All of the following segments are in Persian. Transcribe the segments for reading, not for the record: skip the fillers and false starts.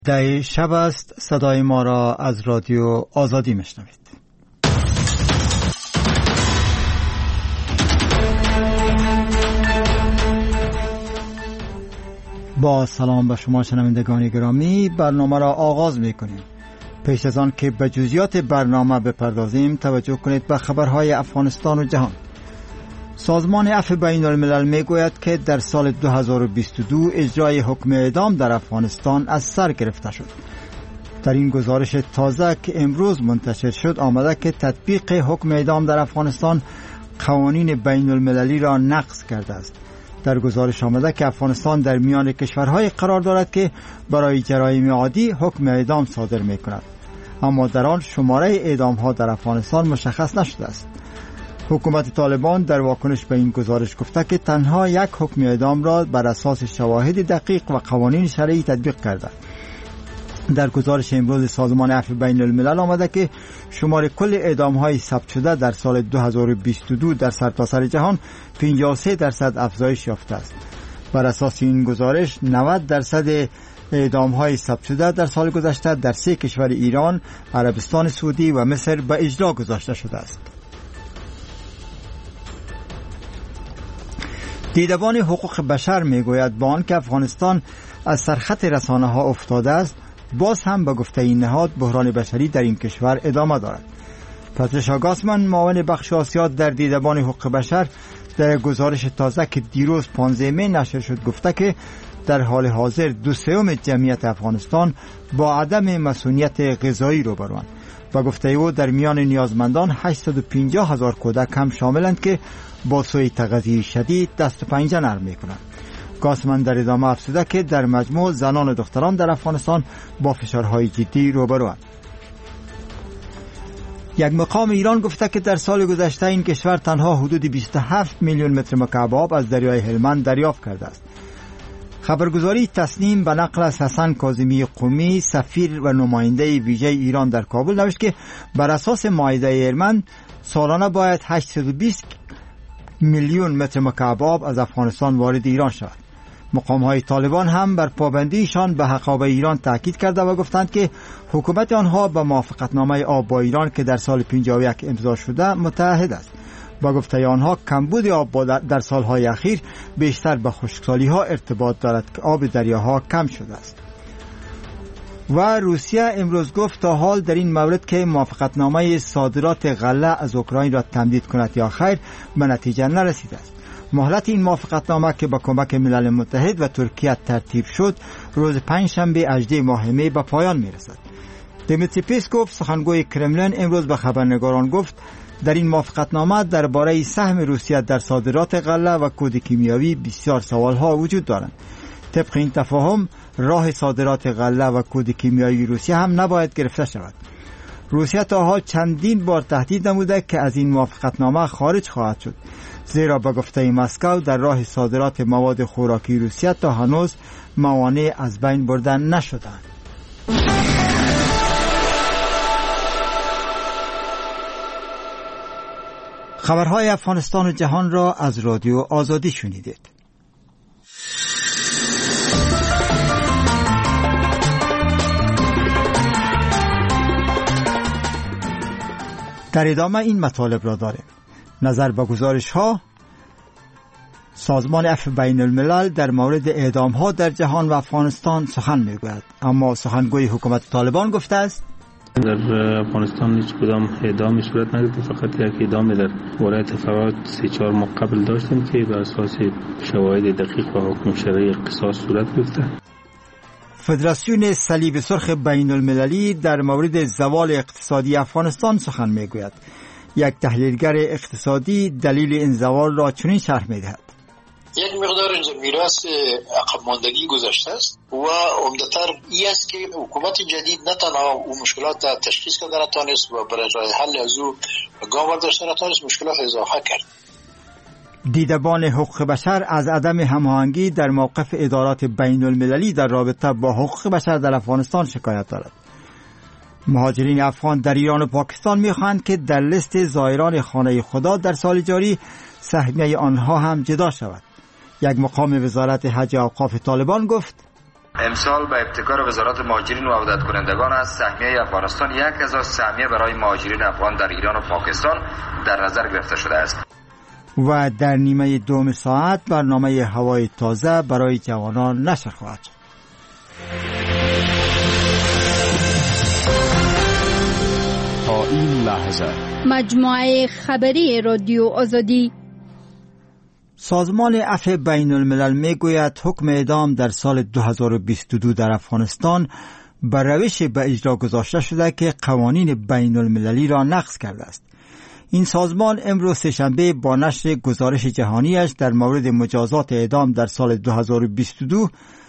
در شب است صدای ما را از رادیو آزادی میشنوید. با سلام به شما شنوندگان گرامی، برنامه را آغاز میکنیم. پیش از آن که به جزئیات برنامه بپردازیم، توجه کنید به خبرهای افغانستان و جهان. سازمان عفو بین الملل میگوید که در سال 2022 اجرای حکم اعدام در افغانستان از سر گرفته شد. در این گزارش تازه که امروز منتشر شد آمده که تطبیق حکم اعدام در افغانستان قوانین بین المللی را نقض کرده است. در گزارش آمده که افغانستان در میان کشورهای قرار دارد که برای جرایم عادی حکم اعدام صادر می کند، اما در آن شماره اعدام ها در افغانستان مشخص نشده است. حکومت طالبان در واکنش به این گزارش گفته که تنها یک حکم اعدام را بر اساس شواهد دقیق و قوانین شرعی تطبیق کرده. در گزارش امروز سازمان عفو بین الملل آمده که شمار کل اعدام های ثبت شده در سال 2022 در سرتاسر جهان 53% افزایش یافته است. بر اساس این گزارش 90% اعدام های ثبت شده در سال گذشته در 3 کشور ایران، عربستان سعودی و مصر به اجرا گذاشته شده است. دیدبان حقوق بشر میگوید با آنکه افغانستان از سرخط رسانه ها افتاده است، باز هم به گفته این نهاد بحران بشری در این کشور ادامه دارد. پاتریشا گاسمن، معاون بخش آسیا در دیدبان حقوق بشر، در گزارش تازه که دیروز 15 می نشر شد گفته که در حال حاضر 2/3 جمعیت افغانستان با عدم مسئولیت غذایی روبروند. با گفته او در میان نیازمندان 850,000 کودک هم شاملند که با سوء تغذیه شدید دست و پنجه نرم میکنند. گاسمن در ادامه افزوده که در مجموع زنان و دختران در افغانستان با فشارهای جدی روبروند. یک مقام ایران گفته که در سال گذشته این کشور تنها حدود 27 میلیون متر مکعب آب از دریای هلمند دریافت کرده است. خبرگزاری تسنیم به نقل از حسن کاظمی قمی، سفیر و نماینده ویژه ایران در کابل نوشت که بر اساس معاهده هلمند سالانه باید 820 میلیون متر مکعب آب از افغانستان وارد ایران شود. مقام‌های طالبان هم بر پابندیشان به حق آب ایران تاکید کرده و گفتند که حکومت آنها به موافقتنامه آب با ایران که در سال 51 امضا شده متعهد است. با گفته آنها کمبود آب در سالهای اخیر بیشتر به خشکسالی‌ها ارتباط دارد که آب دریاها کم شده است. و روسیه امروز گفت تا حال در این مورد که موافقتنامه صادرات غله از اوکراین را تمدید کند یا خیر به نتیجه نرسیده است. مهلت این موافقتنامه که با کمک ملل متحد و ترکیه ترتیب شد روز پنجشنبه 18 ماه می به پایان می رسد. دیمیتری پسکوف، سخنگوی کرملین، امروز به خبرنگاران گفت در این موافقتنامه درباره سهم روسیه در صادرات غله و کود کیمیایی بسیار سوالها وجود دارند. طبق این تفاهم راه صادرات غله و کود کیمیایی روسیه هم نباید گرفته شود. روسیه تا حال چندین بار تهدید نموده که از این موافقتنامه خارج خواهد شد، زیرا به گفته مسکو در راه صادرات مواد خوراکی روسیه تا هنوز موانع از بین برده نشدند. خبرهای افغانستان و جهان را از رادیو آزادی شنیدید. در ادامه این مطالب را داریم. نظر به گزارش ها، سازمان عفو بین الملل در مورد اعدام ها در جهان و افغانستان سخن میگوید، اما سخنگوی حکومت طالبان گفته است در افغانستان هیچ کدام اعدامی صورت نگرفته، فقط یک اعدام در ورای تفاوت 3-4 ماه قبل داشتیم که بر اساس شواهد دقیق و حکم شرعی قصاص صورت گرفته. فدراسیون صلیب سرخ بین المللی در مورد زوال اقتصادی افغانستان سخن میگوید. یک تحلیلگر اقتصادی دلیل این زوال را چنین شرح میدهد: یک مقدار اینجا میراث عقب ماندگی گذشته است و عمدتر این است که حکومت جدید نه تنها اون مشکلات را تشخیص کرده نتوانست و برای راه حل از او گام برداشته نتوانست، مشکلات اضافه کرد. دیدبان حقوق بشر از عدم هماهنگی در موقف ادارات بین المللی در رابطه با حقوق بشر در افغانستان شکایت دارد. مهاجرین افغان در ایران و پاکستان می‌خواهند که در لیست زائران خانه خدا در سال جاری سهمیه آنها هم جدا شود. یک مقام وزارت حج و اوقاف طالبان گفت امسال به ابتکار وزارت مهاجرین و عودت کنندگان از سهمیه افغانستان 1000 سهمیه برای مهاجرین افغان در ایران و پاکستان در نظر گرفته شده است. و در نیمه دوم ساعت برنامه هوای تازه برای جوانان نشر خواهد شد. تا این لحظه مجموعه خبری رادیو آزادی. سازمان عفو بین الملل می گوید حکم اعدام در سال 2022 در افغانستان بر روش به اجرا گذاشته شده که قوانین بین المللی را نقض کرده است. این سازمان امروز سه‌شنبه با نشر گزارش جهانیش در مورد مجازات اعدام در سال 2022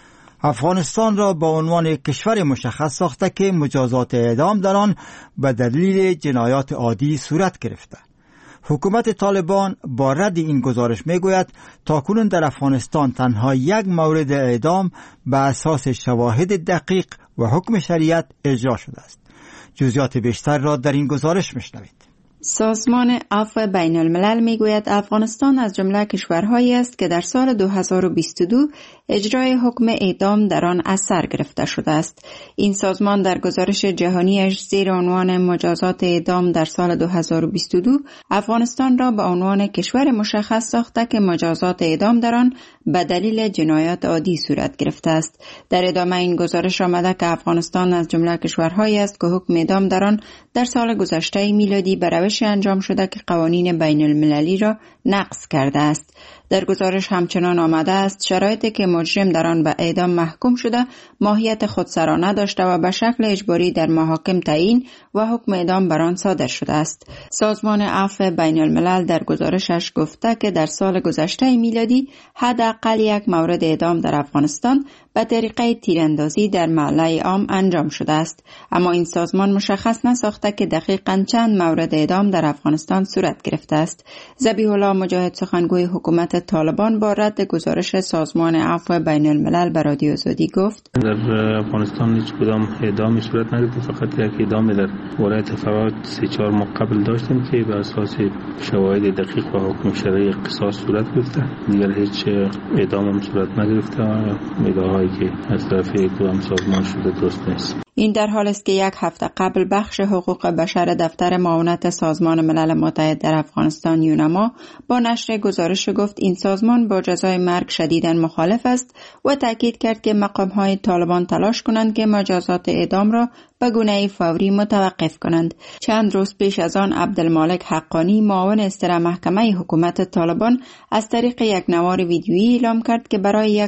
افغانستان را با عنوان کشور مشخص ساخته که مجازات اعدام در آن به دلیل جنایات عادی صورت گرفته. حکومت طالبان با رد این گزارش میگوید تاکنون در افغانستان تنها یک مورد اعدام به اساس شواهد دقیق و حکم شریعت اجرا شده است. جزئیات بیشتر را در این گزارش میشنوید. سازمان عفو بین الملل میگوید افغانستان از جمله کشورهایی است که در سال 2022 اجرای حکم اعدام در آن اثر گرفته شده است. این سازمان در گزارش جهانیش زیر عنوان مجازات اعدام در سال 2022 افغانستان را به عنوان کشور مشخص ساخته که مجازات اعدام در آن به دلیل جنایات عادی صورت گرفته است. در ادامه این گزارش آمده که افغانستان از جمله کشورهایی است که حکم اعدام در آن در سال گذشته میلادی به روشی انجام شده که قوانین بین المللی را نقض کرده است. در گزارش همچنان آمده است شرایطی که مجرم در آن به اعدام محکوم شده ماهیت خودسرانه داشته و به شکل اجباری در محاکم تعیین و حکم اعدام بر آن صادر شده است. سازمان عفو بین الملل در گزارشش گفته که در سال گذشته میلادی حداقل یک مورد اعدام در افغانستان به طریقه تیراندازی در محله عام انجام شده است، اما این سازمان مشخص نساخته که دقیقاً چند مورد اعدام در افغانستان صورت گرفته است. ذبیح الله مجاهد سخنگوی حکومت طالبان با رد گزارش سازمان عفو بین الملل به رادیو آزادی گفت در افغانستان هیچ کدام اعدامی صورت نگرفته، فقط یک اعدام در ورای تفرات 3-4 ماه قبل داشتیم که به اساس شواهد دقیق و حکم شرعی قصاص صورت گرفته. دیگر هیچ اعدام هم صورت نگرفته. ادعاهایی که از طرف کدام سازمان شده درست نیست. این در حال است که یک هفته قبل بخش حقوق بشر دفتر معاونت سازمان ملل متحد در افغانستان یونما با نشر گزارش گفت این سازمان با جزای مرگ شدیداً مخالف است و تاکید کرد که مقام‌های طالبان تلاش کنند که مجازات اعدام را به گونه فوری متوقف کنند. چند روز پیش از آن عبدالمالک حقانی معاون اصدر محکمه حکومت طالبان از طریق یک نوار ویدیویی اعلام کرد که برای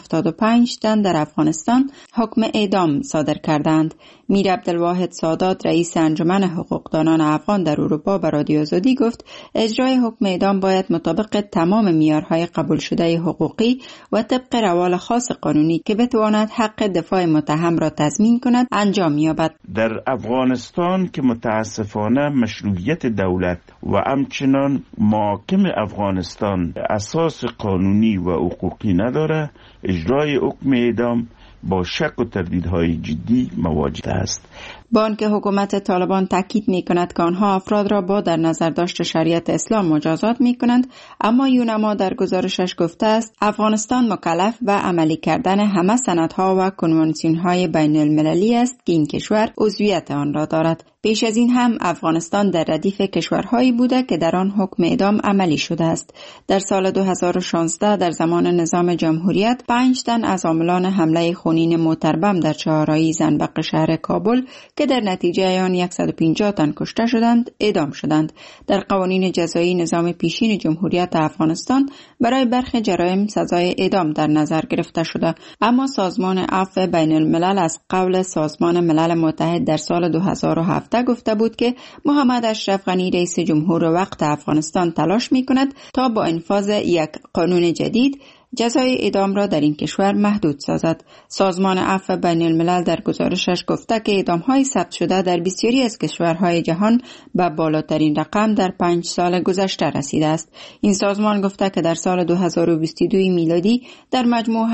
175 تن در افغانستان حکم اعدام صادر کردند. میر عبدالواحد سادات رئیس انجمن حقوقدانان افغان در اروپا به رادیو آزادی گفت اجرای حکم اعدام باید مطابق تمام معیارهای قبول شده حقوقی و طبق روال خاص قانونی که بتواند حق دفاع متهم را تضمین کند انجام یابد. در افغانستان که متاسفانه مشروعیت دولت و همچنان محاکم افغانستان اساس قانونی و حقوقی نداره، اجرای حکم اعدام با شک و تردیدهای جدی مواجه است. با آنکه حکومت طالبان تاکید می‌کند که آنها افراد را با در نظر داشت شریعت اسلام مجازات می‌کنند، اما یونما در گزارشش گفته است افغانستان مکلف به عملی کردن همه سندها و کنوانسیون‌های بین المللی است که این کشور عضویت آن را دارد. پیش از این هم افغانستان در ردیف کشورهایی بوده که در آن حکم اعدام عملی شده است. در سال 2016 در زمان نظام جمهوریت 5 تن از عاملان حمله خونین موتربم در چهارراه زنبق شهر کابل که در نتیجه آن 150 تن کشته شدند اعدام شدند. در قوانین جزایی نظام پیشین جمهوریت افغانستان برای برخی جرایم سزای اعدام در نظر گرفته شده، اما سازمان عفو بین الملل از قول سازمان ملل متحد در سال 2007 گفته بود که محمد اشرف غنی رئیس جمهور وقت افغانستان تلاش می‌کند تا با انفاذ یک قانون جدید جزای اعدام را در این کشور محدود سازد. سازمان عفو بین الملل در گزارشش گفته که اعدام‌های ثبت شده در بسیاری از کشورهای جهان به بالاترین رقم در 5 سال گذشته رسیده است. این سازمان گفته که در سال 2022 میلادی در مجموع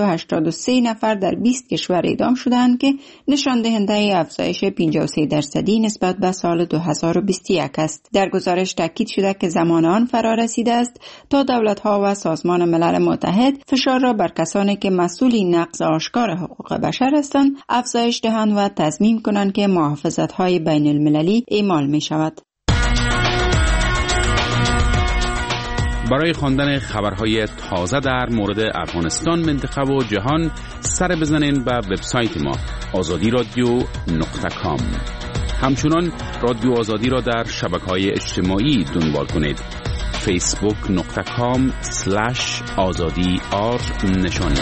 883 نفر در 20 کشور اعدام شدند که نشان دهنده افزایش 53% نسبت به سال 2021 است. در گزارش تاکید شده که زمان آن فرا رسیده است تا دولت‌ها و سازمان ملل متحد متحد فشار را بر کسانی که مسئول نقض آشکار حقوق بشر هستند افزایش دهند و تضمین کنند که محافظت‌های بین المللی اعمال می شود. برای خواندن خبرهای تازه در مورد افغانستان، منطقه و جهان سر بزنین به وبسایت ما azadi.radio.com. همچنان رادیو آزادی را در شبکه‌های اجتماعی دنبال کنید. facebook.com/azadi_r نشانی.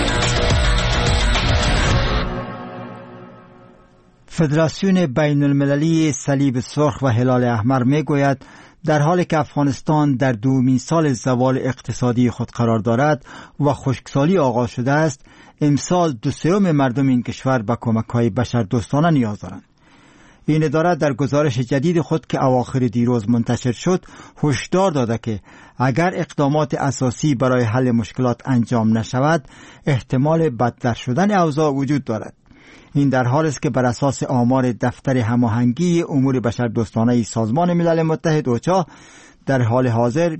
فدراسیون بین المللی صلیب سرخ و هلال احمر می گوید در حالی که افغانستان در دومین سال زوال اقتصادی خود قرار دارد و خشکسالی آغاز شده است، امسال 2/3 مردم این کشور به کمک‌های بشردوستانه نیاز دارند. این اداره در گزارش جدید خود که اواخر دیروز منتشر شد هشدار داده که اگر اقدامات اساسی برای حل مشکلات انجام نشود، احتمال بدتر شدن اوضاع وجود دارد. این در حالی است که بر اساس آمار دفتر هماهنگی امور بشردوستانه سازمان ملل متحد اوچا در حال حاضر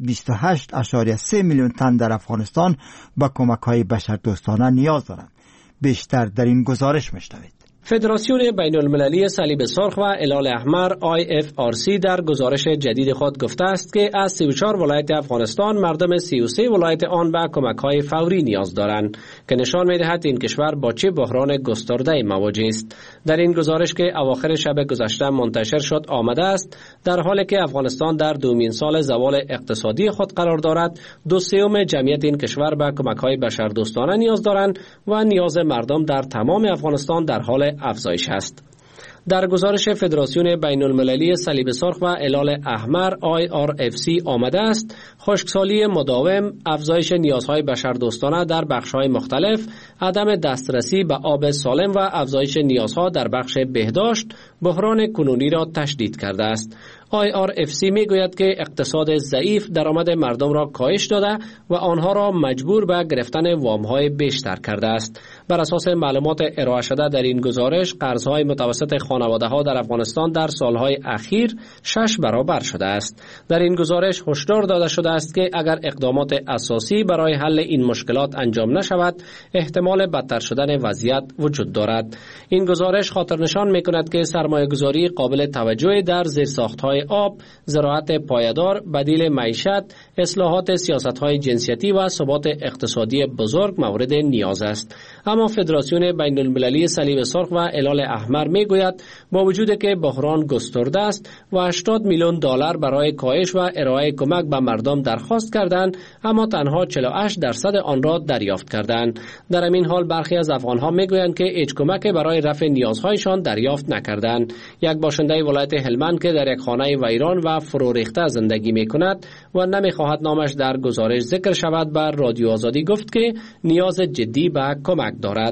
28.3 میلیون تن در افغانستان به کمک‌های بشردوستانه نیاز دارند. بیشتر در این گزارش می‌شنوید. فدراسیون بین المللی صلیب سرخ و هلال احمر IFRC در گزارش جدید خود گفته است که از 34 ولایت افغانستان مردم 33 ولایت آن به کمک‌های فوری نیاز دارند که نشان می‌دهد این کشور با چه بحران گسترده مواجه است. در این گزارش که اواخر شب گذشته منتشر شد آمده است در حالی که افغانستان در دومین سال زوال اقتصادی خود قرار دارد، 2/3 جمعیت این کشور به کمک‌های بشردوستانه نیاز دارند و نیاز مردم در تمام افغانستان در حال افزایش است. در گزارش فدراسیون بین المللی صلیب سرخ و هلال احمر IRFC آمده است خشکسالی مداوم، افزایش نیازهای بشردوستانه در بخش‌های مختلف، عدم دسترسی به آب سالم و افزایش نیازها در بخش بهداشت بحران کنونی را تشدید کرده است. IRFC میگوید که اقتصاد ضعیف درآمد مردم را کاهش داده و آنها را مجبور به گرفتن وام‌های بیشتر کرده است. بر اساس معلومات ارائه شده در این گزارش، قرض‌های متوسط خانواده‌ها در افغانستان در سالهای اخیر 6 برابر شده است. در این گزارش هشدار داده شده است که اگر اقدامات اساسی برای حل این مشکلات انجام نشود، احتمال بدتر شدن وضعیت وجود دارد. این گزارش خاطرنشان می‌کند که سرمایه‌گذاری قابل توجهی در زیرساخت‌های آب، زراعت پایدار، بدیل معیشت، اصلاحات سیاست‌های جنسیتی و ثبات اقتصادی بزرگ مورد نیاز است. اما فدراسیون بین المللی صلیب سرخ و هلال احمر میگوید با وجود که بحران گسترده است و 80 میلیون دلار برای کاهش و ارائه کمک به مردم درخواست کردند، اما تنها 48% آن را دریافت کردند. در همین حال برخی از افغان‌ها میگویند که هیچ کمک برای رفع نیازهایشان دریافت نکردند. یک باشنده ولایت هلمند که در یک خانه ویران و فرو ریخته زندگی میکند و نمیخواهد نامش در گزارش ذکر شود، بر رادیو آزادی گفت که نیاز جدی به کمک دارد.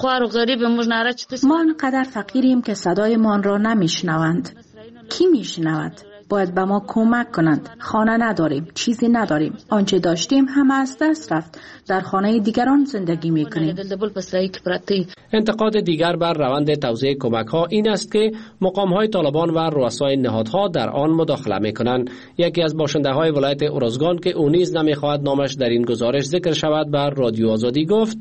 ما انقدر فقیریم که صدایمان را نمیشنوند. کی میشنود؟ باید به ما کمک کنند. خانه نداریم، چیزی نداریم. آنچه داشتیم همه از دست رفت. در خانه دیگران زندگی میکنیم. انتقاد دیگر بر روند توزیع کمک ها این است که مقام های طالبان و رؤسای نهادها در آن مداخله میکنند. یکی از باشنده های ولایت اورزگان که او نیز نمیخواهد نامش در این گزارش ذکر شود، بر رادیو آزادی گفت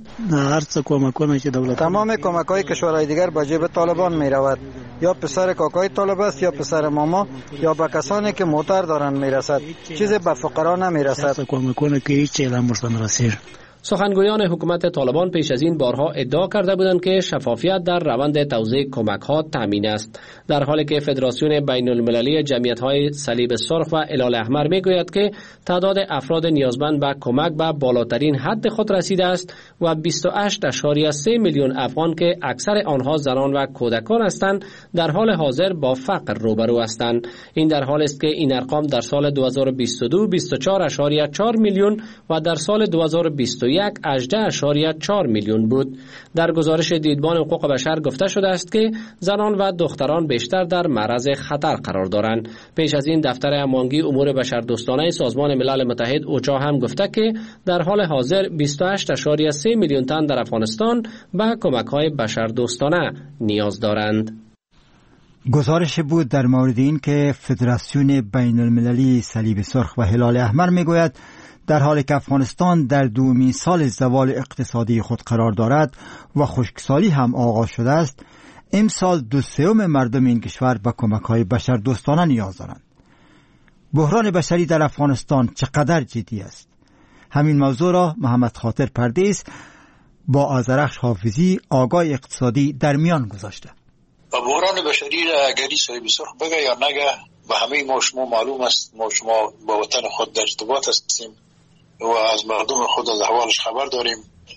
تمام کمک های کشورهای دیگر به جیب طالبان میرود. یا پسر کاکای طالب است یا پسر ماما یا به کسانی که موتر دارند میرسد. چیزی به فقرا نمیرسد. سخنگویان حکومت طالبان پیش از این بارها ادعا کرده بودند که شفافیت در روند توزیع کمک‌ها تامین است، در حالی که فدراسیون بین المللی جمعیت‌های صلیب سرخ و هلال احمر میگوید که تعداد افراد نیازمند به کمک به بالاترین حد خود رسیده است و 28.3 میلیون افغان که اکثر آنها زنان و کودکان هستند در حال حاضر با فقر روبرو هستند. این در حالی است که این ارقام در سال 2022 24.4 میلیون و در سال 2021 18.4 میلیون بود. در گزارش دیدبان حقوق بشر گفته شده است که زنان و دختران بیشتر در معرض خطر قرار دارند. پیش از این دفتر هماهنگی امور بشردوستانه سازمان ملل متحد اوچا هم گفته که در حال حاضر 28.3 میلیون تن در افغانستان به کمک‌های بشردوستانه نیاز دارند. گزارش بود در مورد این که فدراسیون بین المللی صلیب سرخ و هلال احمر میگوید در حالی که افغانستان در دومین سال زوال اقتصادی خود قرار دارد و خشکسالی هم آغاز شده است، امسال 2/3 مردم این کشور به کمک‌های بشردوستانه نیاز دارند. بحران بشری در افغانستان چقدر جدی است؟ همین موضوع را محمد خاطر پردیس با آذرخش حافظی آگاه اقتصادی در میان گذاشته. بحران بشری را اگری صاحب سرخ بگه یا نگه به همه ما شما معلوم است. ما شما با وطن خود در ارتباط هستیم و از مردم خود از احوالش خبر داریم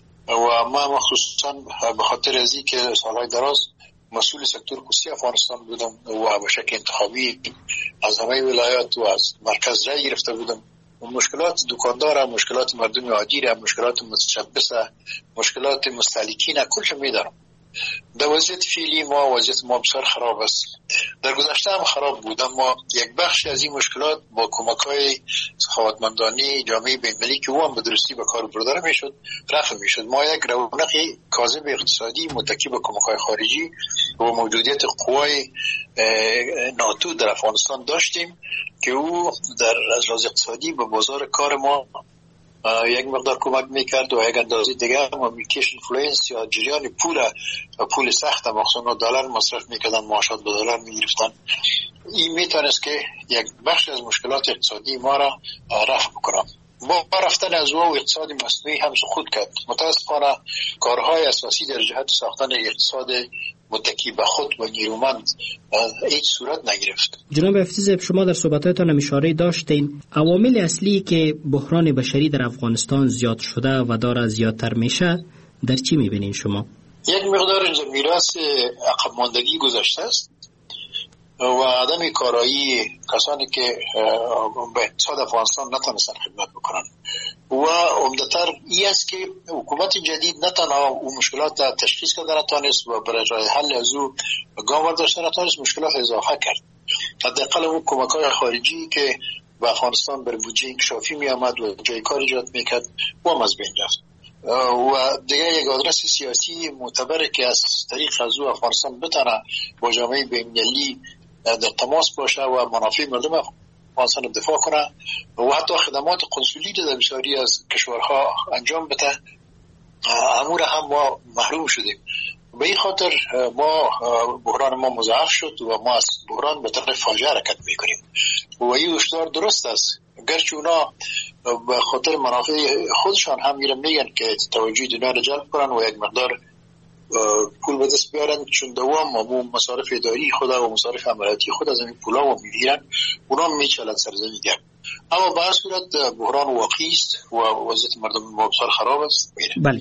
و ما مخصوصا به خاطر ازی که سالهای دراز مسئول سکتور کوسی افغانستان بودم و به شکل انتخابی از همه ولایات و از مرکز رای گرفته بودم. مشکلات دکاندار، مشکلات مردم عادی، مشکلات متشبث، مشکلات مستهلکین کلش میدارم. در وضعیت فعلی وضعیت ما بسیار خراب است. در گذشته هم خراب بود، اما یک بخش از این مشکلات با کمک‌های سخاوتمندانه جامعه بین‌المللی که او هم به درستی به کار برده میشد رفع میشد. ما یک رونق کاذب اقتصادی متکی به کمک‌های خارجی و موجودیت قوای ناتو در افغانستان داشتیم که او در از اقتصادی به بازار کار ما یک مقدار کمک میکرد و یک اندازه دیگه هم میکش اینفلوئنس یا جریان پول سخت مخصوصا دلار مصرف میکردن، معاشات به دلار میگرفتن. این میتونست که یک بخش از مشکلات اقتصادی ما را رفع بکنه. با رفتن از او اقتصاد مصنوعی هم سقوط کرد. متاسفانه کارهای اساسی در جهت ساختن اقتصاد متکی به خود و نیرومند هیچ صورت نگرفت. جناب افتی، شما در صحبتاتان اشاره داشتین عوامل اصلی که بحران بشری در افغانستان زیاد شده و داره زیادتر میشه در چی میبینین شما؟ یک مقدار اینجا میراث عقب ماندگی گذشته است و عدم کارایی کسانی که به اقتصاد افغانستان نتونستن خدمت بکنن و عمدتر این است که حکومت جدید نه تنها اون مشکلات را تشخیص کرده نتونست و برای راه حل از او گام برداشته نتونست، مشکلات اضافه کرد. حداقل اون کمک‌های خارجی که به افغانستان بر بودجه انکشافی می آمد و جای کار ایجاد میکرد و هم از بین رفت. و دیگه یک آدرس سیاسی معتبره که از طریق از او افغانستان بتونه با جامعه بین‌المللی در تماس باشه و منافع مردم افغانستان رو دفاع کنه و حتی خدمات قنسولی در بسیاری از کشورها انجام بده، امور هم ما محروم شدیم. به این خاطر ما بحران ما مضاعف شد و ما از بحران به طرف فاجعه حرکت میکنیم و این هشدار درست است. گرچه اونا به خاطر منافع خودشان هم میگن که توجه دنیا رو جلب کنن و یک مقدار پول به دست بیارن، چون دوام و مصارف اداری خود و مصارف عملیاتی خود از این پولا و میگیرن، اونا میچلن سرزمین گرد. اما به هر صورت بحران واقعی است و وضعیت مردم ما بسیار خراب است. بله،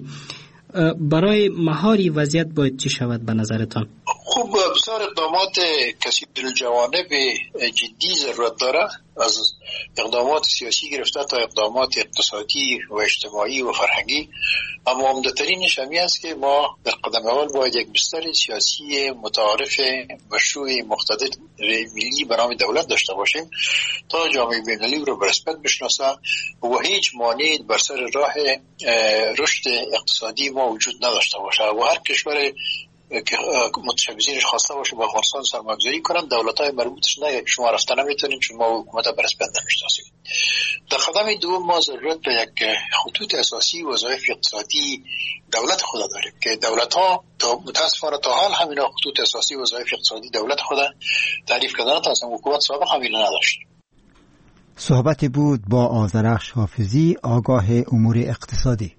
برای مهاری وضعیت باید چی شود به نظرتان؟ خوب بسیار اقدامات کثیر الجوانب جدی ضرورت داره، از اقدامات سیاسی گرفته تا اقدامات اقتصادی و اجتماعی و فرهنگی. اما عمده‌ترینش همین است که ما در قدم اول باید یک بستر سیاسی متعارف مشروع مقتدر ملی به نام دولت داشته باشیم تا جامعه بین‌المللی رو به رسمیت بشناسه و هیچ مانعی بر سر راه رشد اقتصادی ما وجود نداشته باشه و هر کشور که متشبثینش خواسته باشه با افغانستان سرمایه‌گذاری کنن، دولت‌های مربوطش نگه که شما رفتن نمیتونیم چون ما حکومت به رسمیت نمیشناسیم. در قدم دوم ما ضرورت به یک خطوط اساسی وظایف اقتصادی دولت خود داریم که دولت‌ها متأسفانه تا حال همینا خطوط اساسی وظایف اقتصادی دولت خود تعریف کردن تا اصلا حکومت سابق همینا نداشت. صحبت بود با آذرخش حافظی آگاه امور اقتصادی.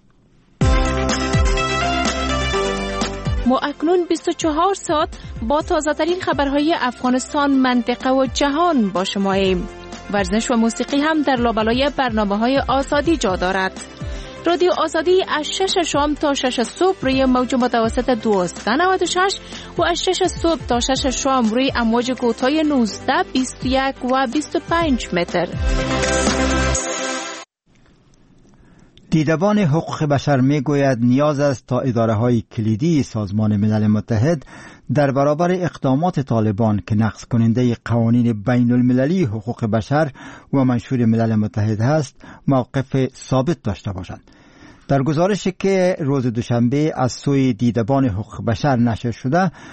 ما اکنون 24 ساعت با تازه‌ترین خبرهای افغانستان، منطقه و جهان با شماییم. ورزش و موسیقی هم در لابلای برنامه‌های آزادی جا دارد. رادیو آزادی از 6 شام تا 6 صبح روی موج متوسط 1296 و از 6 صبح تا 6 شام روی امواج کوتاه 19، 21 و 25 متر. دیدبان حقوق بشر می گوید نیاز است تا اداره‌های کلیدی سازمان ملل متحد در برابر اقدامات طالبان که نقض کننده قوانین بین المللی حقوق بشر و منشور ملل متحد است موقف ثابت داشته باشند. در گزارشی که روز دوشنبه از سوی دیدبان حقوق بشر نشر شده،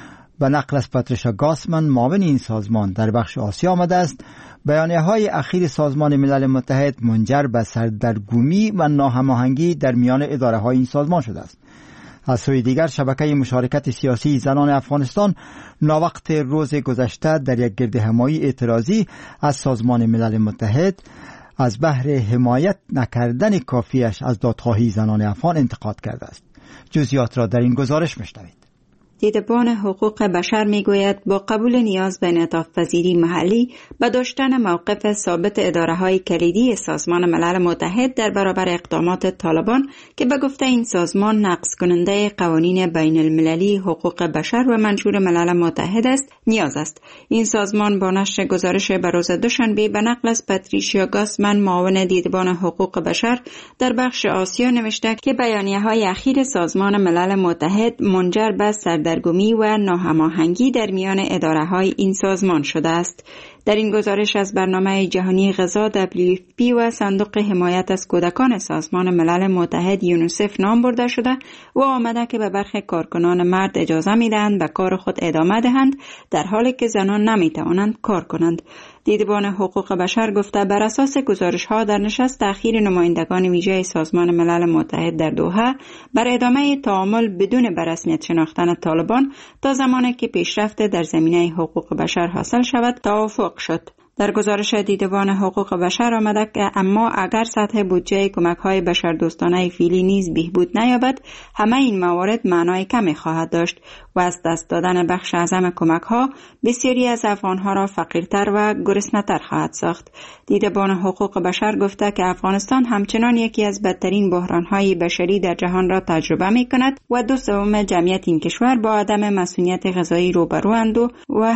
به نقل از پاتریشا گاسمن معاون این سازمان در بخش آسیا آمده است بیانیه‌های اخیر سازمان ملل متحد منجر به سردرگمی و ناهماهنگی در میان اداره‌های این سازمان شده است. از سوی دیگر شبکه مشارکت سیاسی زنان افغانستان ناوقت روز گذشته در یک گردهمایی اعتراضی از سازمان ملل متحد از بهر حمایت نکردن کافیش از دادخواهی زنان افغان انتقاد کرده است. جزئیات را در این گزارش میشنوید. دیدبان حقوق بشر میگوید با قبول نیاز به انعطاف پذیری محلی و داشتن موقف ثابت اداره‌های کلیدی سازمان ملل متحد در برابر اقدامات طالبان که به گفته این سازمان نقض کننده قوانین بین المللی حقوق بشر و منشور ملل متحد است، نیاز است. این سازمان با نشر گزارش به روز دوشنبه به نقل از پاتریشیا گاسمن معاون دیدبان حقوق بشر در بخش آسیا نوشته که بیانیه‌های اخیر سازمان ملل متحد منجر به سردرگمی و ناهماهنگی در میان اداره‌های این سازمان شده است. در این گزارش از برنامه جهانی غذا WFP و صندوق حمایت از کودکان سازمان ملل متحد یونیسف نام برده شده و آمده که به برخی کارکنان مرد اجازه می‌دهند به کار خود ادامه دهند در حالی که زنان نمی‌توانند کار کنند. دیدبان حقوق بشر گفته بر اساس گزارش‌ها در نشست اخیر نمایندگان ویژه سازمان ملل متحد در دوحه بر ادامه تعامل بدون به رسمیت شناختن طالبان تا زمانی که پیشرفت در زمینه حقوق بشر حاصل شود توافق شد. در گزارش دیدبان حقوق بشر آمده که اما اگر سطح بودجه کمک‌های بشردوستانه فعلی نیز بهبود نیابد، همه این موارد معنای کمی خواهد داشت و از دست دادن بخش اعظم کمک‌ها بسیاری از افغان‌ها را فقیرتر و گرسنه‌تر خواهد ساخت. دیدبان حقوق بشر گفته که افغانستان همچنان یکی از بدترین بحران‌های بشری در جهان را تجربه می‌کند و 2/3 جمعیت این کشور با عدم مسئولیت غذایی روبروند و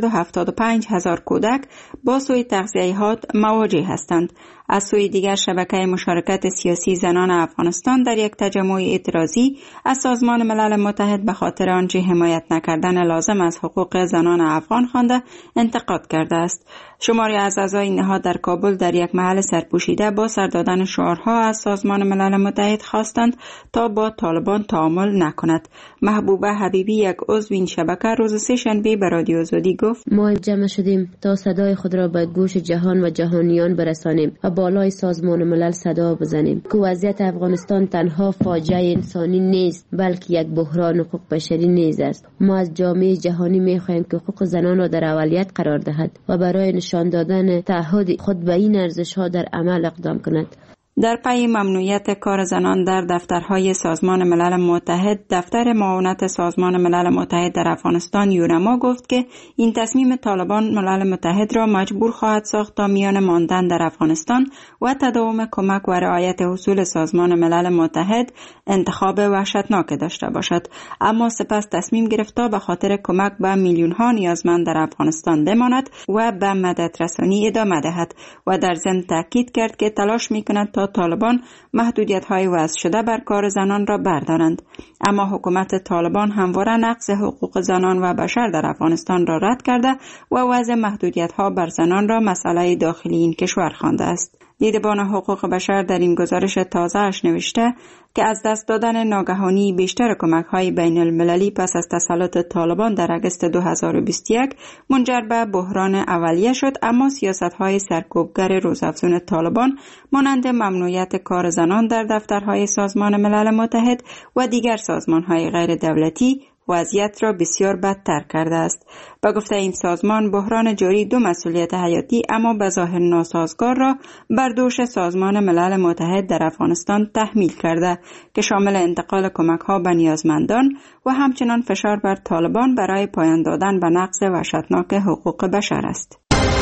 875,000 کودک با سوء تغذیه‌ات مواجه هستند. از سوی دیگر شبکه مشارکت سیاسی زنان افغانستان در یک تجمع اعتراضی از سازمان ملل متحد به خاطر آنچه حمایت نکردن لازم از حقوق زنان افغان خوانده انتقاد کرده است. شماری از اعضای نهاد در کابل در یک محل سرپوشیده با سر دادن شعارها از سازمان ملل متحد خواستند تا با طالبان تعامل نکند. محبوبه حبیبی یک عضو این شبکه روز سه‌شنبه به رادیو آزادی گفت: ما جمع شدیم تا صدای خود را به گوش جهان و جهانیان برسانیم و بالای سازمان ملل صدا بزنیم که وضعیت افغانستان تنها فاجعه انسانی نیست بلکه یک بحران حقوق بشری نیز است. ما از جامعه جهانی می‌خواهیم که حقوق زنان را در اولویت قرار دهد و برای نشان دادن تعهد خود به این ارزش‌ها در عمل اقدام کند. در پی ممنوعیت کار زنان در دفترهای سازمان ملل متحد، دفتر معاونت سازمان ملل متحد در افغانستان یونما گفت که این تصمیم طالبان ملل متحد را مجبور خواهد ساخت تا میان ماندن در افغانستان و تداوم کمک و رعایت اصول سازمان ملل متحد انتخاب وحشتناک داشته باشد. اما سپس تصمیم گرفت تا به خاطر کمک به میلیون‌ها نیازمند در افغانستان بماند و به مدد رسانی ادامه دهد و در ضمن تاکید کرد که تلاش می‌کند تا طالبان محدودیت‌های وضع شده بر کار زنان را بردارند. اما حکومت طالبان همواره نقض حقوق زنان و بشر در افغانستان را رد کرده و وضع محدودیت‌ها بر زنان را مسئله داخلی این کشور خوانده است. دیدبان حقوق بشر در این گزارش تازه‌اش نوشته که از دست دادن ناگهانی بیشتر کمک‌های بین المللی پس از تسلط طالبان در اگست 2021 منجر به بحران اولیه شد، اما سیاست‌های سرکوبگر روزافزون طالبان مانند ممنوعیت کار زنان در دفترهای سازمان ملل متحد و دیگر سازمان‌های غیر دولتی وضعیت را بسیار بدتر کرده است. با گفته این سازمان، بحران جاری دو مسئولیت حیاتی اما به ظاهر ناسازگار را بر دوش سازمان ملل متحد در افغانستان تحمیل کرده که شامل انتقال کمک‌ها به نیازمندان و همچنان فشار بر طالبان برای پایان دادن به نقض وحشتناک حقوق بشر است.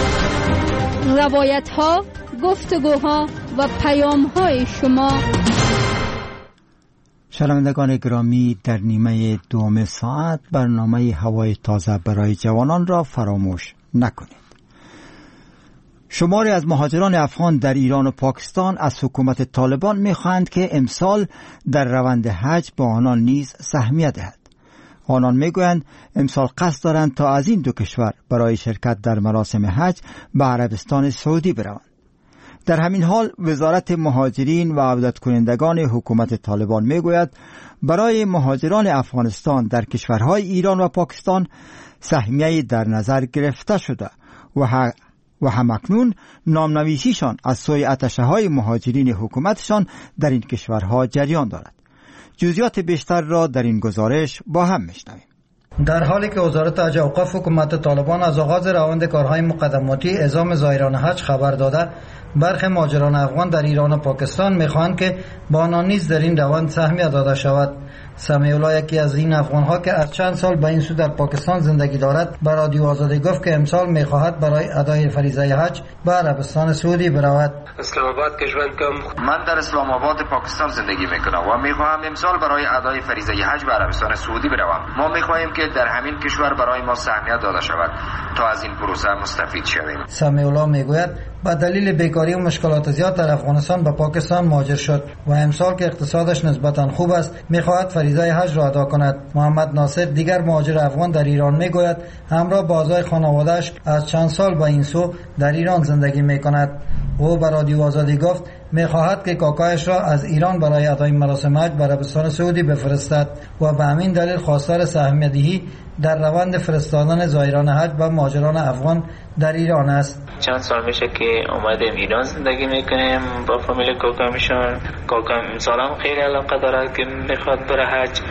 روایت‌ها، گفتگوها و پیام‌های شما. شنوندگان گرامی، در نیمه دوم ساعت برنامه هوای تازه برای جوانان را فراموش نکنید. شماری از مهاجران افغان در ایران و پاکستان از حکومت طالبان می‌خواهند که امسال در روند حج به آنان نیز سهمیه دهد. آنان میگویند امسال قصد دارند تا از این دو کشور برای شرکت در مراسم حج به عربستان سعودی بروند. در همین حال وزارت مهاجرین و عودت کنندگان حکومت طالبان میگوید برای مهاجران افغانستان در کشورهای ایران و پاکستان سهمیه در نظر گرفته شده و همکنون نامنویسیشان از سوی اتشه‌های مهاجرین حکومتشان در این کشورها جریان دارد. جزئیات بیشتر را در این گزارش با هم میشنویم. در حالی که وزارت حج و اوقاف حکومت طالبان از آغاز روند کارهای مقدماتی اعزام زائران حج خبر داده، برخی مهاجران افغان در ایران و پاکستان میخواهند که با آنان نیز در این روند سهمیه داده شود. سمیع الله، یکی از این افغانها که از چند سال به این سو در پاکستان زندگی دارد، به رادیو آزادی گفت که امسال میخواهد برای ادای فریضه حج به عربستان سعودی برود. اسلام آباد من در اسلام آباد پاکستان زندگی میکنم و میخواهم امسال برای ادای فریضه حج به عربستان سعودی بروم. ما میخواهیم که در همین کشور برای ما سهمیه داده شود تا از این پروسه مستفید شویم. سمیع الله میگوید به دلیل بیکاری و مشکلات زیاد در افغانستان به پاکستان مهاجر شد و امسال که اقتصادش نسبتا خوب است میخواهد فریضه حج را ادا کند. محمد ناصر، دیگر مهاجر افغان در ایران، میگوید همراه با اعضای خانواده‌اش از چند سال به این سو در ایران زندگی میکند. او به رادیو آزادی گفت میخواهد که کاکایش را از ایران برای ادای مراسم حج به عربستان سعودی بفرستد و به همین دلیل خواستار سهمیه دهی در روند فرستادن زائران حج و مهاجران افغان در ایران است. چند سال میشه که اومدیم ایران زندگی میکنیم با فامیل کاکایمشون. کاکایم امسال هم خیلی علاقه دارد که میخواد بره حج.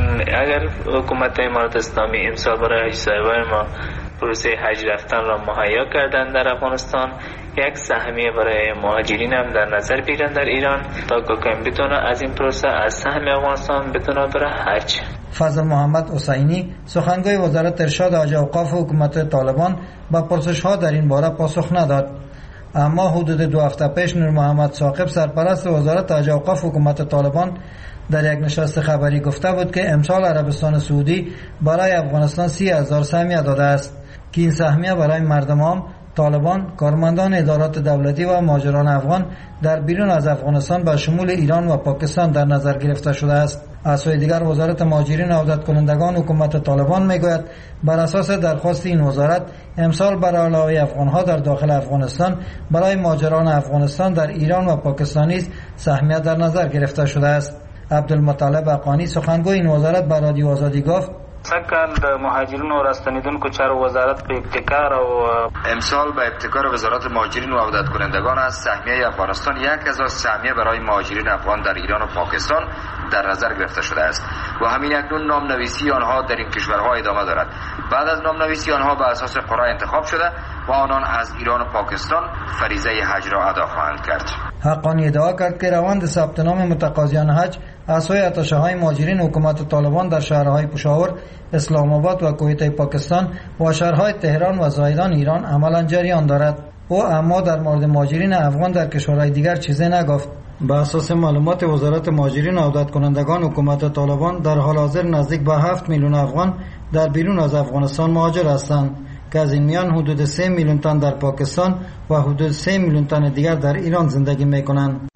اگر حکومت امارات اسلامی امسال برای حج صاحبای ما پروسه حج رفتن را مهیا کردن در افغانستان، یک سهمیه برای مهاجرین هم در نظر بگیرن در ایران تا کاکایم بتونه از این پروسه از سهم افغانستان بتونه بره حج. فضل محمد حسینی، سخنگوی وزارت ارشاد حج و اوقاف حکومت طالبان، با پرسش‌ها در این باره پاسخ نداد. اما حدود 2 هفته پیش نور محمد ثاقب، سرپرست وزارت حج و اوقاف حکومت طالبان، در یک نشست خبری گفته بود که امسال عربستان سعودی برای افغانستان 30,000 سهمیه داده است که این سهمیه برای مردم طالبان، کارمندان ادارات دولتی و مهاجران افغان در بیرون از افغانستان به شمول ایران و پاکستان در نظر گرفته شده است. از سوی دیگر وزارت مهاجرین و عودت کنندگان حکومت طالبان میگوید بر اساس درخواست این وزارت امسال برای علاوه افغانها در داخل افغانستان برای مهاجران افغانستان در ایران و پاکستان نیز سهمیه در نظر گرفته شده است. عبدالمطلب اقانی، سخنگوی این وزارت، به رادیو آزادی گفت سکن د مهاجرینو او راستنیدونکو چارو وزارت به ابتکار او امسال به ابتکار وزارت مهاجرین و عودت کنندگان از سهمیه افغانستان 1,000 سهمیه برای مهاجرین افغان در ایران و پاکستان در نظر گرفته شده است و همین اکنون نامنویسی آنها در این کشورها ادامه دارد. بعد از نامنویسی آنها به اساس قرعه انتخاب شده و آنان از ایران و پاکستان فریضه حج را ادا خواهند کرد. حقانی ادعا کرد که روند ثبت نام متقاضیان حج از سوی اتشه‌های مهاجرین حکومت طالبان در شهرهای پشاور، اسلام آباد و کویت پاکستان و شهرهای تهران و زاهدان ایران عملا جریان دارد. او اما در مورد مهاجرین افغان در کشورهای دیگر چیزی نگفت. به اساس معلومات وزارت مهاجرین و عودت کنندگان حکومت طالبان، در حال حاضر نزدیک به 7 میلیون افغان در بیرون از افغانستان مهاجر هستند که از این میان حدود 3 میلیون تن در پاکستان و حدود 3 میلیون تن دیگر در ایران زندگی میکنند.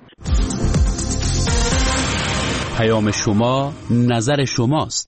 پیام شما، نظر شماست.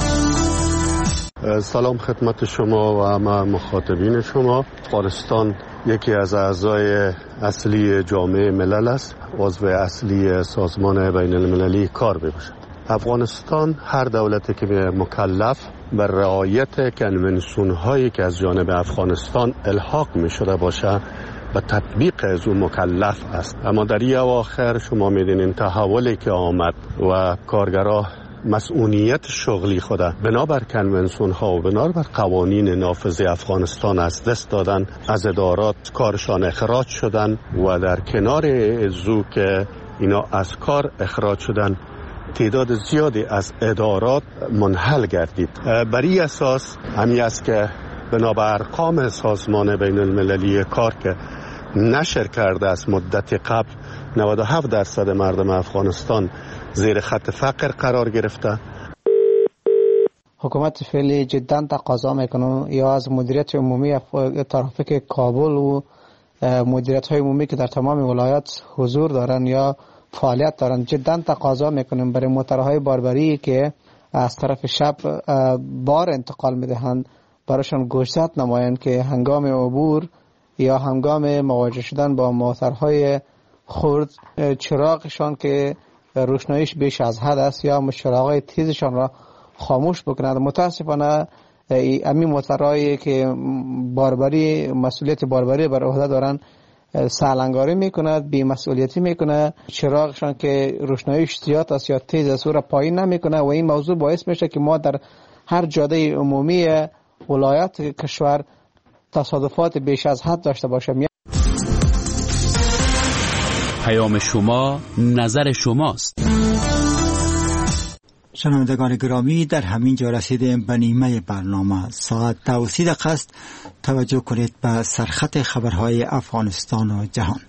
سلام خدمت شما و مخاطبین شما. افغانستان یکی از اعضای اصلی جامعه ملل است، عضو اصلی سازمان بین المللی کار میباشد. افغانستان هر دولتی که مکلف بر رعایت کنونسیون هایی که از جانب افغانستان الحاق می شده باشه و تطبیق از اون مکلف است. اما در این اواخر شما میدونین تحولی که آمد و کارگرها مسئولیت شغلی خود بنابر کنونسیون ها و بنابر قوانین نافذ افغانستان از دست دادن، از ادارات کارشان اخراج شدن و در کنار ازو که اینا از کار اخراج شدن تعداد زیادی از ادارات منحل گردید. بر این اساس همی است که بنابر ارقام سازمان بین المللی کار که نشر کرده از مدت قبل 97% مردم افغانستان زیر خط فقر قرار گرفته. حکومت فعلی جدا تقاضا میکنه یا از مدیریت عمومی ترافیک کابل و مدیریت های عمومی که در تمام ولایت حضور دارن یا فعالیت دارن، جدا تقاضا میکنیم برای موترهای باربری که از طرف شب بار انتقال میدهند براشون گوشزد نمایند که هنگام عبور یا هنگام مواجه شدن با موتورهای خرد چراغشان که روشناییش بیش از حد است یا چراغ‌های تیزشان را خاموش بکنند. متاسفانه همین موتورهایی که مسئولیت باربری بر عهده دارن سالنگاری میکند، بی مسئولیتی میکنه، چراغشان که روشناییش زیاد است یا تیز است او را پایین نمیکنه و این موضوع باعث میشه که ما در هر جاده عمومی ولایت کشور تصادفات بیش از حد داشته باشیم. پیام شما نظر شماست. شنوندگان گرامی، در همین جا رسیدیم به نیمه برنامه. ساعت 12 است. توجه کنید به سرخط خبرهای افغانستان و جهان.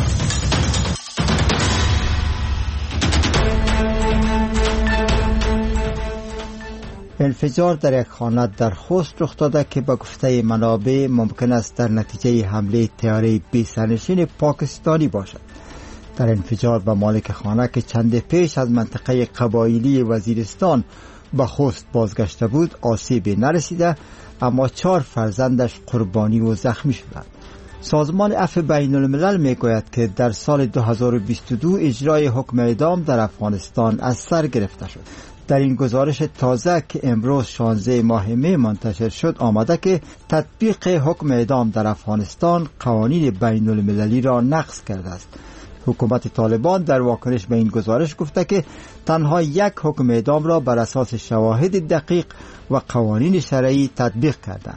انفجار در یک خانه در خوست رخ داده که به گفته منابع ممکن است در نتیجه حمله طیاره بی سرنشین پاکستانی باشد. در انفجار به مالک خانه که چند پیش از منطقه قبایلی وزیرستان به خوست بازگشته بود آسیبی نرسیده، اما 4 فرزندش قربانی و زخمی شدند. سازمان عفو بین الملل میگوید که در سال 2022 اجرای حکم اعدام در افغانستان از سر گرفته شد. در این گزارش تازه که امروز 16 ماه می منتشر شد آمده که تطبیق حکم اعدام در افغانستان قوانین بین المللی را نقض کرده است. حکومت طالبان در واکنش به این گزارش گفته که تنها یک حکم اعدام را بر اساس شواهد دقیق و قوانین شرعی تطبیق کردند.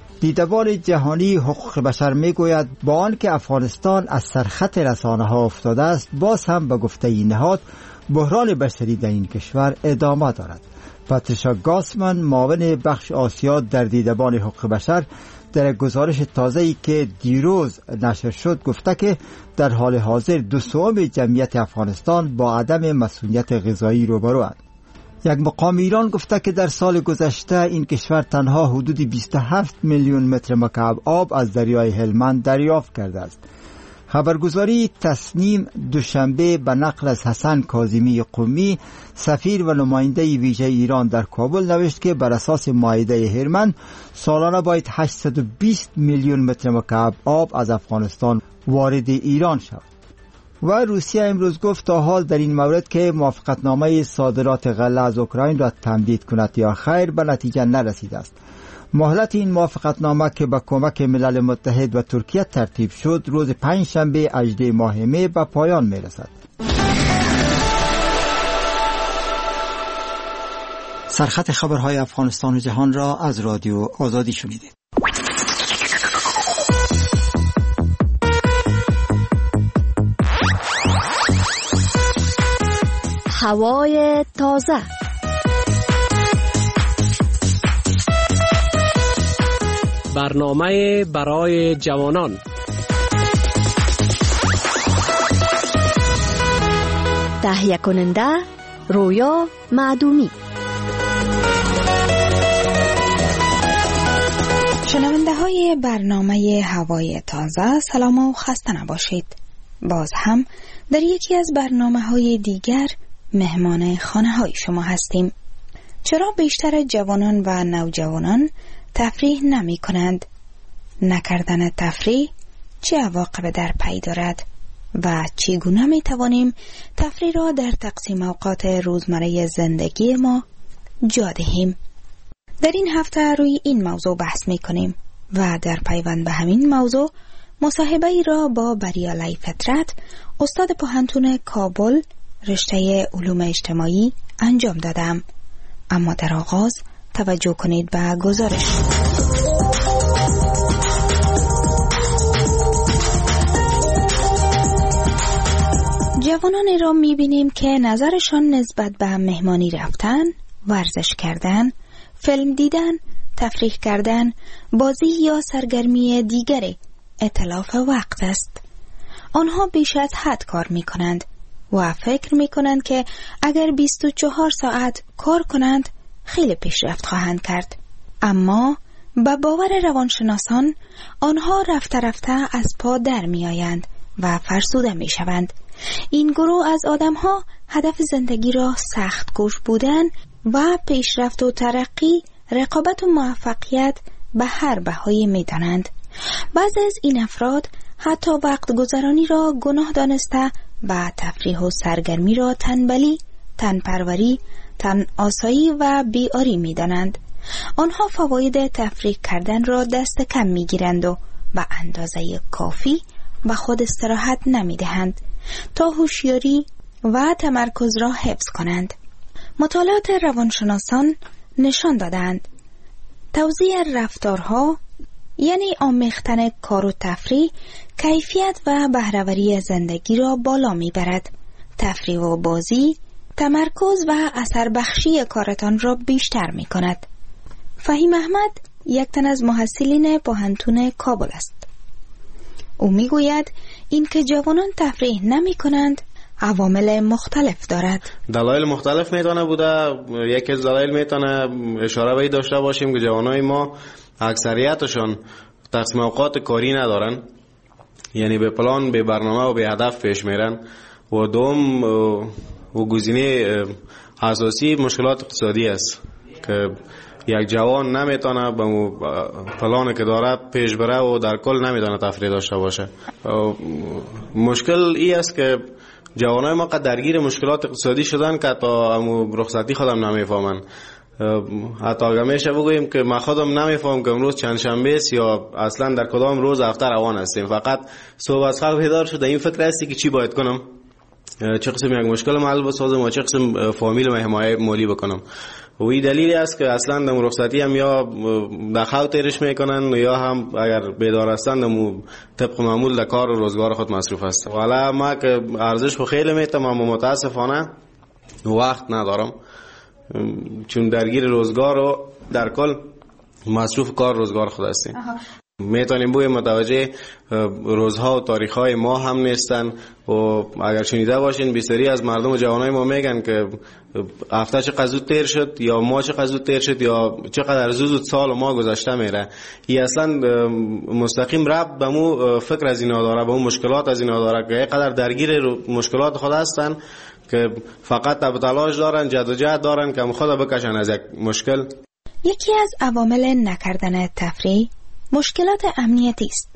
دیدبان جهانی حقوق بشر میگوید با آنکه افغانستان از سرخط رسانه‌ها افتاده است، باز هم به گفته این نهاد بحران بشری در این کشور ادامه دارد. پاتریشا گاسمن، معاون بخش آسیا در دیدبان حقوق بشر، در گزارش تازه‌ای که دیروز نشر شد گفته که در حال حاضر 2/3 جمعیت افغانستان با عدم مسئولیت غذایی روبروند. یک مقام ایران گفته که در سال گذشته این کشور تنها حدود 27 میلیون متر مکعب آب از دریای هلمند دریافت کرده است. خبرگزاری تسنیم دوشنبه به نقل از حسن کاظمی قمی، سفیر و نماینده ویژه ایران در کابل نوشت که بر اساس معاهده هلمند سالانه باید 820 میلیون متر مکعب آب از افغانستان وارد ایران شود. و روسیه امروز گفت تا حال در این مورد که موافقتنامه صادرات غله از اوکراین را تمدید کند یا خیر به نتیجه نرسیده است. مهلت این موافقتنامه که با کمک ملل متحد و ترکیه ترتیب شد روز 5 شنبه 18 ماه می به پایان می رسد. سرخط خبرهای افغانستان و جهان را از رادیو آزادی شنیدید. هوای تازه. برنامه برای جوانان. تهیه کننده رویا معدومی. شنونده های برنامه هوای تازه، سلام و خسته نباشید. باز هم در یکی از برنامه های دیگر مهمان خانه های شما هستیم. چرا بیشتر جوانان و نوجوانان تفریح نمی کنند؟ نکردن تفریح چه عواقب در پی دارد؟ و چگونه می توانیم تفریح را در تقسیم اوقات روزمره زندگی ما جا دهیم؟ در این هفته روی این موضوع بحث می کنیم و در پیوند به همین موضوع مصاحبه‌ای را با بریالای فطرت، استاد پوهنتون کابل رشته علوم اجتماعی انجام دادم. اما در آغاز توجه کنید به گزارش. جوانانی را می‌بینیم که نظرشان نسبت به مهمانی رفتن، ورزش کردن، فیلم دیدن، تفریح کردن، بازی یا سرگرمی دیگری اتلاف وقت است. آنها بیش از حد کار می‌کنند و فکر می‌کنند که اگر 24 ساعت کار کنند خیلی پیشرفت خواهند کرد. اما به باور روانشناسان آنها رفته رفته از پا در می‌آیند و فرسوده می‌شوند. این گروه از آدم‌ها هدف زندگی را سخت کوش بودن و پیشرفت و ترقی، رقابت و موفقیت به هر بهایی می‌دانند. بعضی از این افراد حتی وقت گذرانی را گناه دانسته و تفریح و سرگرمی را تنبلی، تنپروری، تن آسایی و بیاری می دانند. آنها فواید تفریح کردن را دست کم می گیرند و به اندازه کافی و خود استراحت نمی دهند تا هوشیاری و تمرکز را حفظ کنند. مطالعات روانشناسان نشان دادند توزیع رفتارها، یعنی آمیختن کار و تفریح، کیفیت و بهره‌وری زندگی را بالا میبرد. تفریح و بازی تمرکز و اثر بخشی کارتان را بیشتر می کند. فهیم احمد یک تن از محصلین پوهنتون کابل است. او می گوید این که جوانان تفریح نمی کنند عوامل مختلف دارد. دلایل مختلف میتونه بوده. یکی از دلایل میتونه اشاره به داشته باشیم که جوانای ما اکثریتشون تقسیم اوقات کاری ندارن، یعنی به پلان، به برنامه و به هدف پیش میرن. و دوم و گزینه اساسی مشکلات اقتصادی است که یک جوان نمیتونه به پلانی که داره پیش بره و در کل نمیتونه تفریح داشته باشه. مشکل ای است که جوانای ما قد درگیر مشکلات اقتصادی شدن که تا رخصتی خودم نمیفهمن. حتی اگر میشه بگوییم که ما خودم نمیفهم که امروز چند شنبه است یا اصلا در کدام روز هفته روان هستیم. فقط صبح از خواب بیدار شده این فکر هستی که چی باید کنم، چه قسم یک مشکل محل بسازم و چه قسم فامیل و حمایت مالی بکنم. و این دلیلی است که اصلا در رخصتی هم یا در خواب تیرش میکنن یا هم اگر بیدار هستن طبق معمول در کار و روزگار خود مصروف هستن. حالا ما که ارزش خو خیلی میتم اما متاسفانه وقت ندارم، چون درگیر روزگار و در کل مصروف کار روزگار خود هستیم. میتونیم بگیم متوجه روزها و تاریخهای ما هم نیستن. و اگر شنیده باشین بسیاری از مردم و جوانای ما میگن که هفته چقدر زود تیر شد یا ماه چقدر زود تیر شد یا چقدر زود سال و ماه گذشته میره. این اصلا مستقیم ربط به مو فکر از اینا داره، به مو مشکلات از اینا داره که اینقدر درگیر مشکلات خود هستن که فقط تب تلاش دارن، جدوجهد دارن که خود بکشن از یک مشکل. یکی از عوامل نکردن تفریح مشکلات امنیتی است.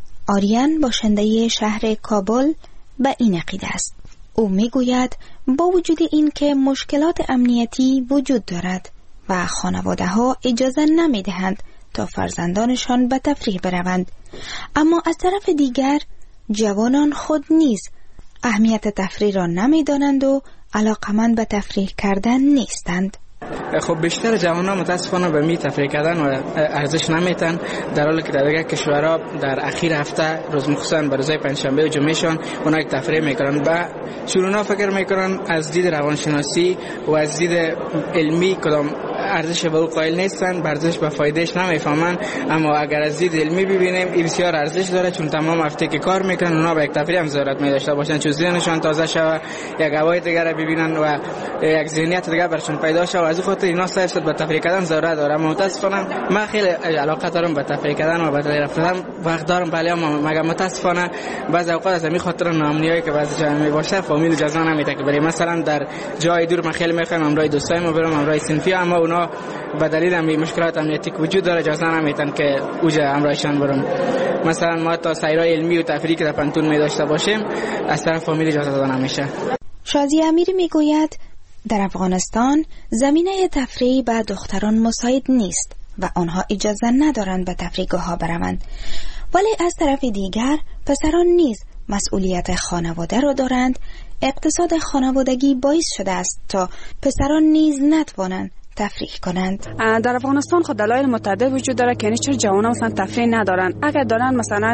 آریان باشنده شهر کابل به این عقیده است. او میگوید با وجود این که مشکلات امنیتی وجود دارد و خانواده ها اجازه نمی دهند تا فرزندانشان به تفریح بروند، اما از طرف دیگر جوانان خود نیز اهمیت تفریح را نمی دانند و علاقمند به تفریح کردن نیستند. خب بیشتر جوانان متاسفانه به می تفریح کردن و ارزش نمیتن، در حالی که در دیگر کشورها در اخیر هفته روز مخصوصا به روزهای پنجشنبه و جمعهشان اونها تفریح میکنن و چون فکر میکنن از دید روانشناسی و از دید علمی کدام ارزش به او قائل نیستن، ارزش به فایدهش نمیفهمن. اما اگر از دید علمی ببینیم این بسیار ارزش داره، چون تمام هفته که کار میکنن اونها به یک تفریح هم ضرورت می‌داشته باشن، چون ذهنشان تازه شوه، یک هوای دیگر رو ببینن و یک ذهنیت دیگر برشون پیدا شوه. از خاطر اینا صرف به تفریح کردن ضرورت داره. متاسفانه من خیلی علاقه دارم به تفریح کردن و به تفریح رفتن، وقت دارم، ولی اما مگر متاسفانه بعضی اوقات از همین خاطر ناامنیایی که بعضی جا میباشه فامیل اجازه نمیده که بریم. مثلا در جای دور من خیلی میخوام امرای دوستایم برم، امرای صنفی، اما اونا به دلیل همین مشکلات امنیتی که وجود داره اجازه نمیدن که اوجا امرایشان برم. مثلا ما تا سیرای علمی و تفریحی که در پنتون می داشته باشیم از طرف فامیل اجازه داده نمیشه. شازی امیری میگوید در افغانستان زمینه تفریح به دختران مساعد نیست و آنها اجازه ندارند به تفریحگاه ها بروند، ولی از طرف دیگر پسران نیز مسئولیت خانواده را دارند. اقتصاد خانوادگی باعث شده است تا پسران نیز نتوانند تفریح کنند. در افغانستان خود دلایل متعدد وجود داره که چرا جوانان مثلا تفریح ندارن. اگر دارن مثلا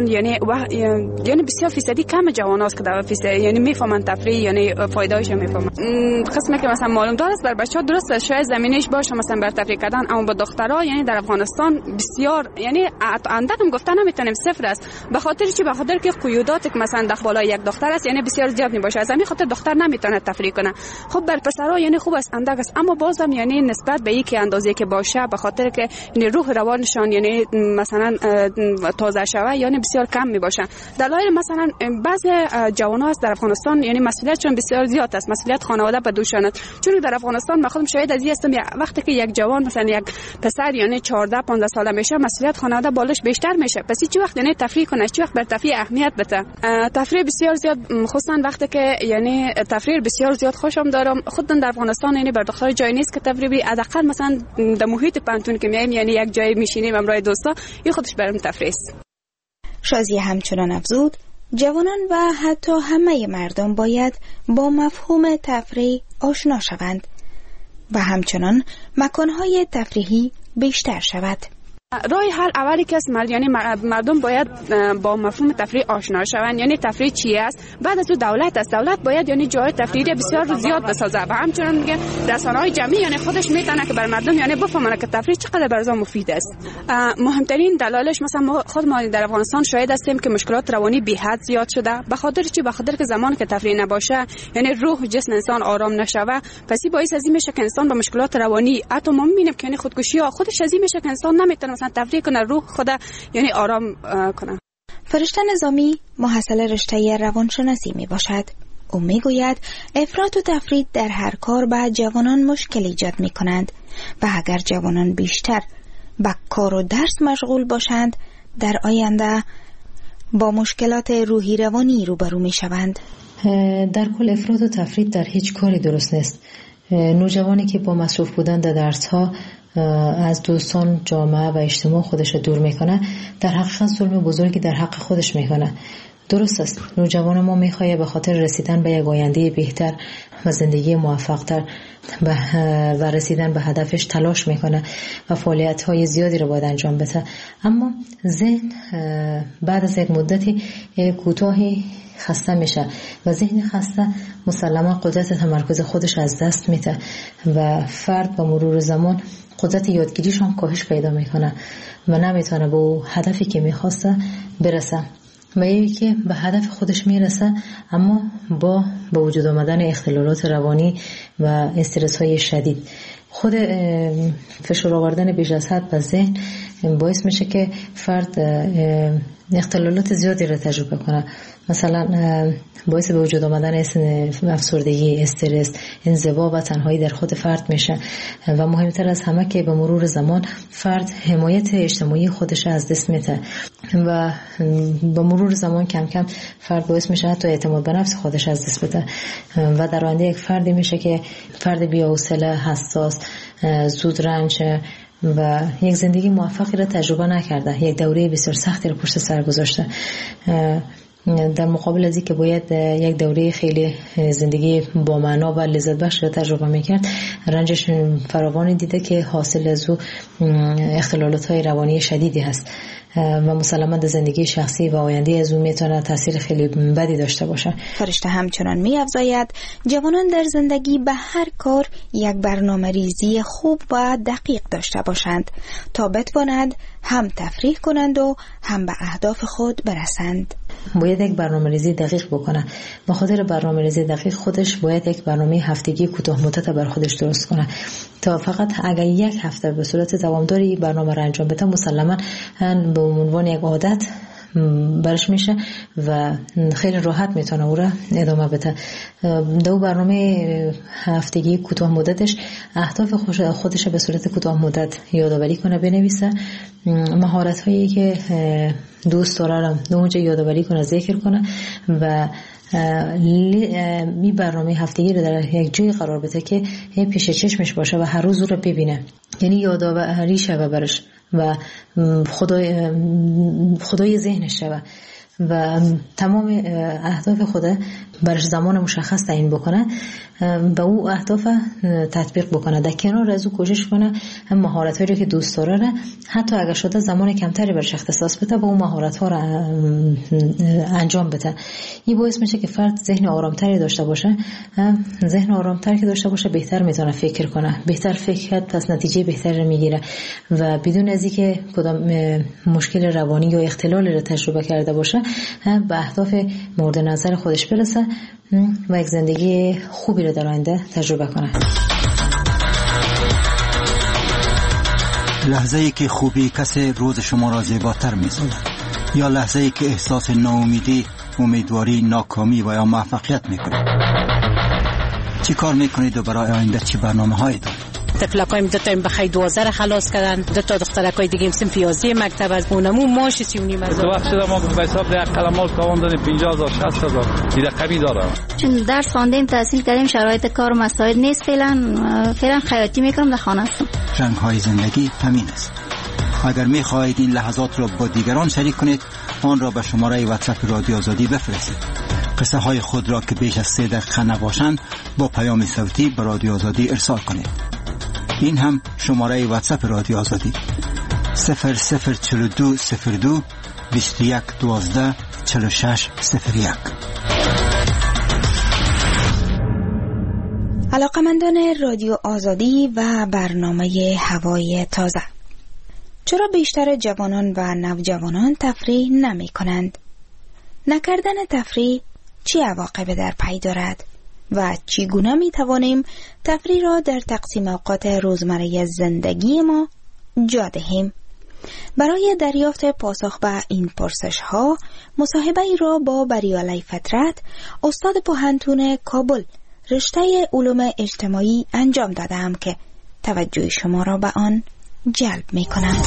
یعنی بسیار فیصدی کم جوان است که در فیصد یعنی میفهمن تفریح یعنی فایده‌اش میفهمن. قسمی که مثلا معلوم داره بر بچه‌ها درسته شاید زمینش باشه مثلا بر تفریح کردن، اما با دخترها یعنی در افغانستان بسیار یعنی اندکم گفتن نمیتونیم صفر است، به خاطر چی؟ به خاطر که قیوداتی که مثلا در بالای یک دختر است یعنی بسیار زیاد میباشه، از همین خاطر دختر نمیتونه تفریح کنه. خب بر پسرها یعنی خوب است اندک است، اما بازم یعنی نسبت به یک اندازه که باشه، به خاطر که یعنی روح روانشان یعنی مثلا تازه شوه یعنی بسیار کم می باشه. دلایل مثلا بعضی جوانان در افغانستان یعنی مسئولیتشون بسیار زیاد است، مسئولیت خانواده به دوشان، چون در افغانستان من خودم شاهد از این هستم وقتی که یک جوان مثلا یک پسر یعنی 14 15 ساله میشه مسئولیت خانواده بالش بیشتر میشه. پس چه وقت یعنی تفریح کنه، چه وقت بر تفریح اهمیت بده. تفریح بسیار زیاد، خصوصا وقتی که یعنی تفریح بسیار زیاد خوشم دارم. خود در افغانستان یعنی بر دختر جای نیست که تفریحی، حداقل مثلا در محیط پانتون که میایم یعنی یک جای میشینیم همراه دوستا، این خودش برام تفریح است. شازیه همچنان افزود جوانان و حتی همه مردم باید با مفهوم تفریح آشنا شوند و همچنان مکانهای تفریحی بیشتر شود. راه حل اولی که است یعنی مردم باید با مفهوم تفریح آشنا شوند، یعنی تفریح چی است. بعد از دولت است، دولت باید یعنی جای تفریحی بسیار زیاد بسازه و همچنان میگه رسانه‌های جمعی یعنی خودش میتونه که بر مردم یعنی بفهمونه که تفریح چقدر برای مفید است. مهمترین دلایلش مثلا خود ما در افغانستان شاهد هستیم که مشکلات روانی بی حد زیاد شده. به خاطر چی؟ به خاطر که زمانی که تفریح نباشه یعنی روح جسم انسان آرام نشوه، پس این باعث از این میشه که انسان با مشکلات روانی حتی ما میبینیم که یعنی خودکشی ها خودش از این میشه که انسان نمیتونه مثلا تفریح کنه، روح خدا یعنی آرام کنه. فرشته نظامی محصل رشته روانشناسی می باشد. او می گوید افراط و تفرید در هر کار به جوانان مشکل ایجاد می کنند و اگر جوانان بیشتر به کار و درس مشغول باشند در آینده با مشکلات روحی روانی روبرو می شوند. در کل افراط و تفرید در هیچ کاری درست نیست. نوجوانی که با مصروف بودن در درس‌ها از دوستان، جامعه و اجتماع خودش رو دور میکنه، در حقیقت ظلم بزرگی در حق خودش میکنه. درست است نوجوان ما میخواد به خاطر رسیدن به یک آینده بهتر و زندگی موفق‌تر و رسیدن به هدفش تلاش میکنه و فعالیت‌های زیادی رو باید انجام بده، اما ذهن بعد از یک مدتی کوتاهی خسته میشه و ذهن خسته مسلما قدرت تمرکز خودش از دست میده و فرد با مرور زمان قدرت یادگیریش هم کاهش پیدا میکنه و نمیتونه به هدفی که میخواسته برسه و یکی که به هدف خودش میرسه اما با وجود آمدن اختلالات روانی و استرس های شدید. خود فشار آوردن بیش از حد به ذهن باعث میشه که فرد اختلالات زیادی رو تجربه کنه، مثلا باعث به وجود آمدن افسردگی، استرس، انزوا و تنهایی در خود فرد میشه و مهمتر از همه که به مرور زمان فرد حمایت اجتماعی خودش از دست میده و به مرور زمان کم کم فرد باعث میشه حتی اعتماد به نفس خودش از دست بده و در آینده یک فردی میشه که فرد بی‌حوصله، حساس، زود رنج و یک زندگی موفقی را تجربه نکرده، یک دوره بسیار سختی را پشت سر گذاشته، در مقابل از اینکه باید یک دوره خیلی زندگی با معنا و لذت بخش را تجربه میکرد، رنجش فراوانی دیده که حاصل از او اختلالات‌های روانی شدیدی هست و مسلماً در زندگی شخصی و آینده از او میتونه تاثیر خیلی بدی داشته باشه. فرشته همچنان می‌افزاید جوانان در زندگی به هر کار یک برنامه ریزی خوب و دقیق داشته باشند تا بتوانند هم تفریح کنند و هم به اهداف خود برسند. باید یک برنامه‌ریزی دقیق بکنه. به خاطر برنامه‌ریزی دقیق خودش باید یک برنامه هفتگی کوتاه مدت بر خودش درست کنه تا فقط اگر یک هفته به صورت دوامداری برنامه را انجام بده مسلماً به عنوان یک عادت برش میشه و خیلی راحت میتونه او را ادامه بده. دو برنامه هفتگی کوتاه مدتش اهداف خودش به صورت کوتاه مدت یادآوری کنه، بنویسه، مهارت هایی که دوست داره رو اونجا یادآوری کنه، ذکر کنه و می برنامه هفتگی رو در یک جای قرار بده که پیش چشمش باشه و هر روز رو ببینه، یعنی یادآوری شوه برش و خدای ذهنش شوه و تمام اهداف خود برش زمان مشخص تعیین بکنه و او اهداف تطبیق بکنه. در کنار از او کوشش کنه هم مهارت‌هایی که دوست داره حتی اگر شده زمان کمتری برش اختصاص بده با اون مهارت‌ها رو انجام بده. این باعث میشه که فرد ذهن آرامتری داشته باشه. ذهن آرامتر که داشته باشه بهتر میتونه فکر کنه، بهتر فکر کرد پس نتیجه بهتری میگیره و بدون از اینکه کدام مشکل روانی یا اختلالی رو تجربه کرده باشه به اهداف مورد نظر خودش برسه و یک زندگی خوبی رو در آینده تجربه کنه. لحظه‌ای که خوبی کسی روز شما را زیباتر می‌سازد، یا لحظه‌ای که احساس ناامیدی، امیدواری، ناکامی و یا موفقیت می‌کنید. چی کار می‌کنید و برای آینده چی برنامه‌هایی دارید؟ طفلکایم 2 تا بخای 12 خلاص کردن، 2 تا دخترکای دیگه صنف 11 مکتب از اونمو ماش 39,000. دو وقت شده ما به حساب در کلمات کاوان دادیم 50,000 60,000 دیگه کمی داره. چون درس خواندیم تحصیل کردیم شرایط کار و مساعد نیست، فعلا خیاطی میکنم در خانه هستم. رنگ‌های زندگی همین است. اگر می‌خواهید این لحظات را با دیگران شریک کنید، آن را به شماره واتساپ رادیو آزادی بفرستید. قصه های خود را که بیش از 3 دقیقه نباشند با پیام صوتی به رادیو آزادی ارسال کنید. این هم شماره واتساپ رادیو آزادی 004202 21 12 46 01. علاقمندان رادیو آزادی و برنامه هوای تازه، چرا بیشتر جوانان و نوجوانان تفریح نمی کنند؟ نکردن تفریح چه عواقبی در پی دارد و چگونه می توانیم تفریح را در تقسیم اوقات روزمره زندگی ما جا دهیم؟ برای دریافت پاسخ به این پرسش ها مصاحبه ای را با بریالی فطرت، استاد پوهنتون کابل رشته علوم اجتماعی انجام دادم که توجه شما را به آن جلب می کنم.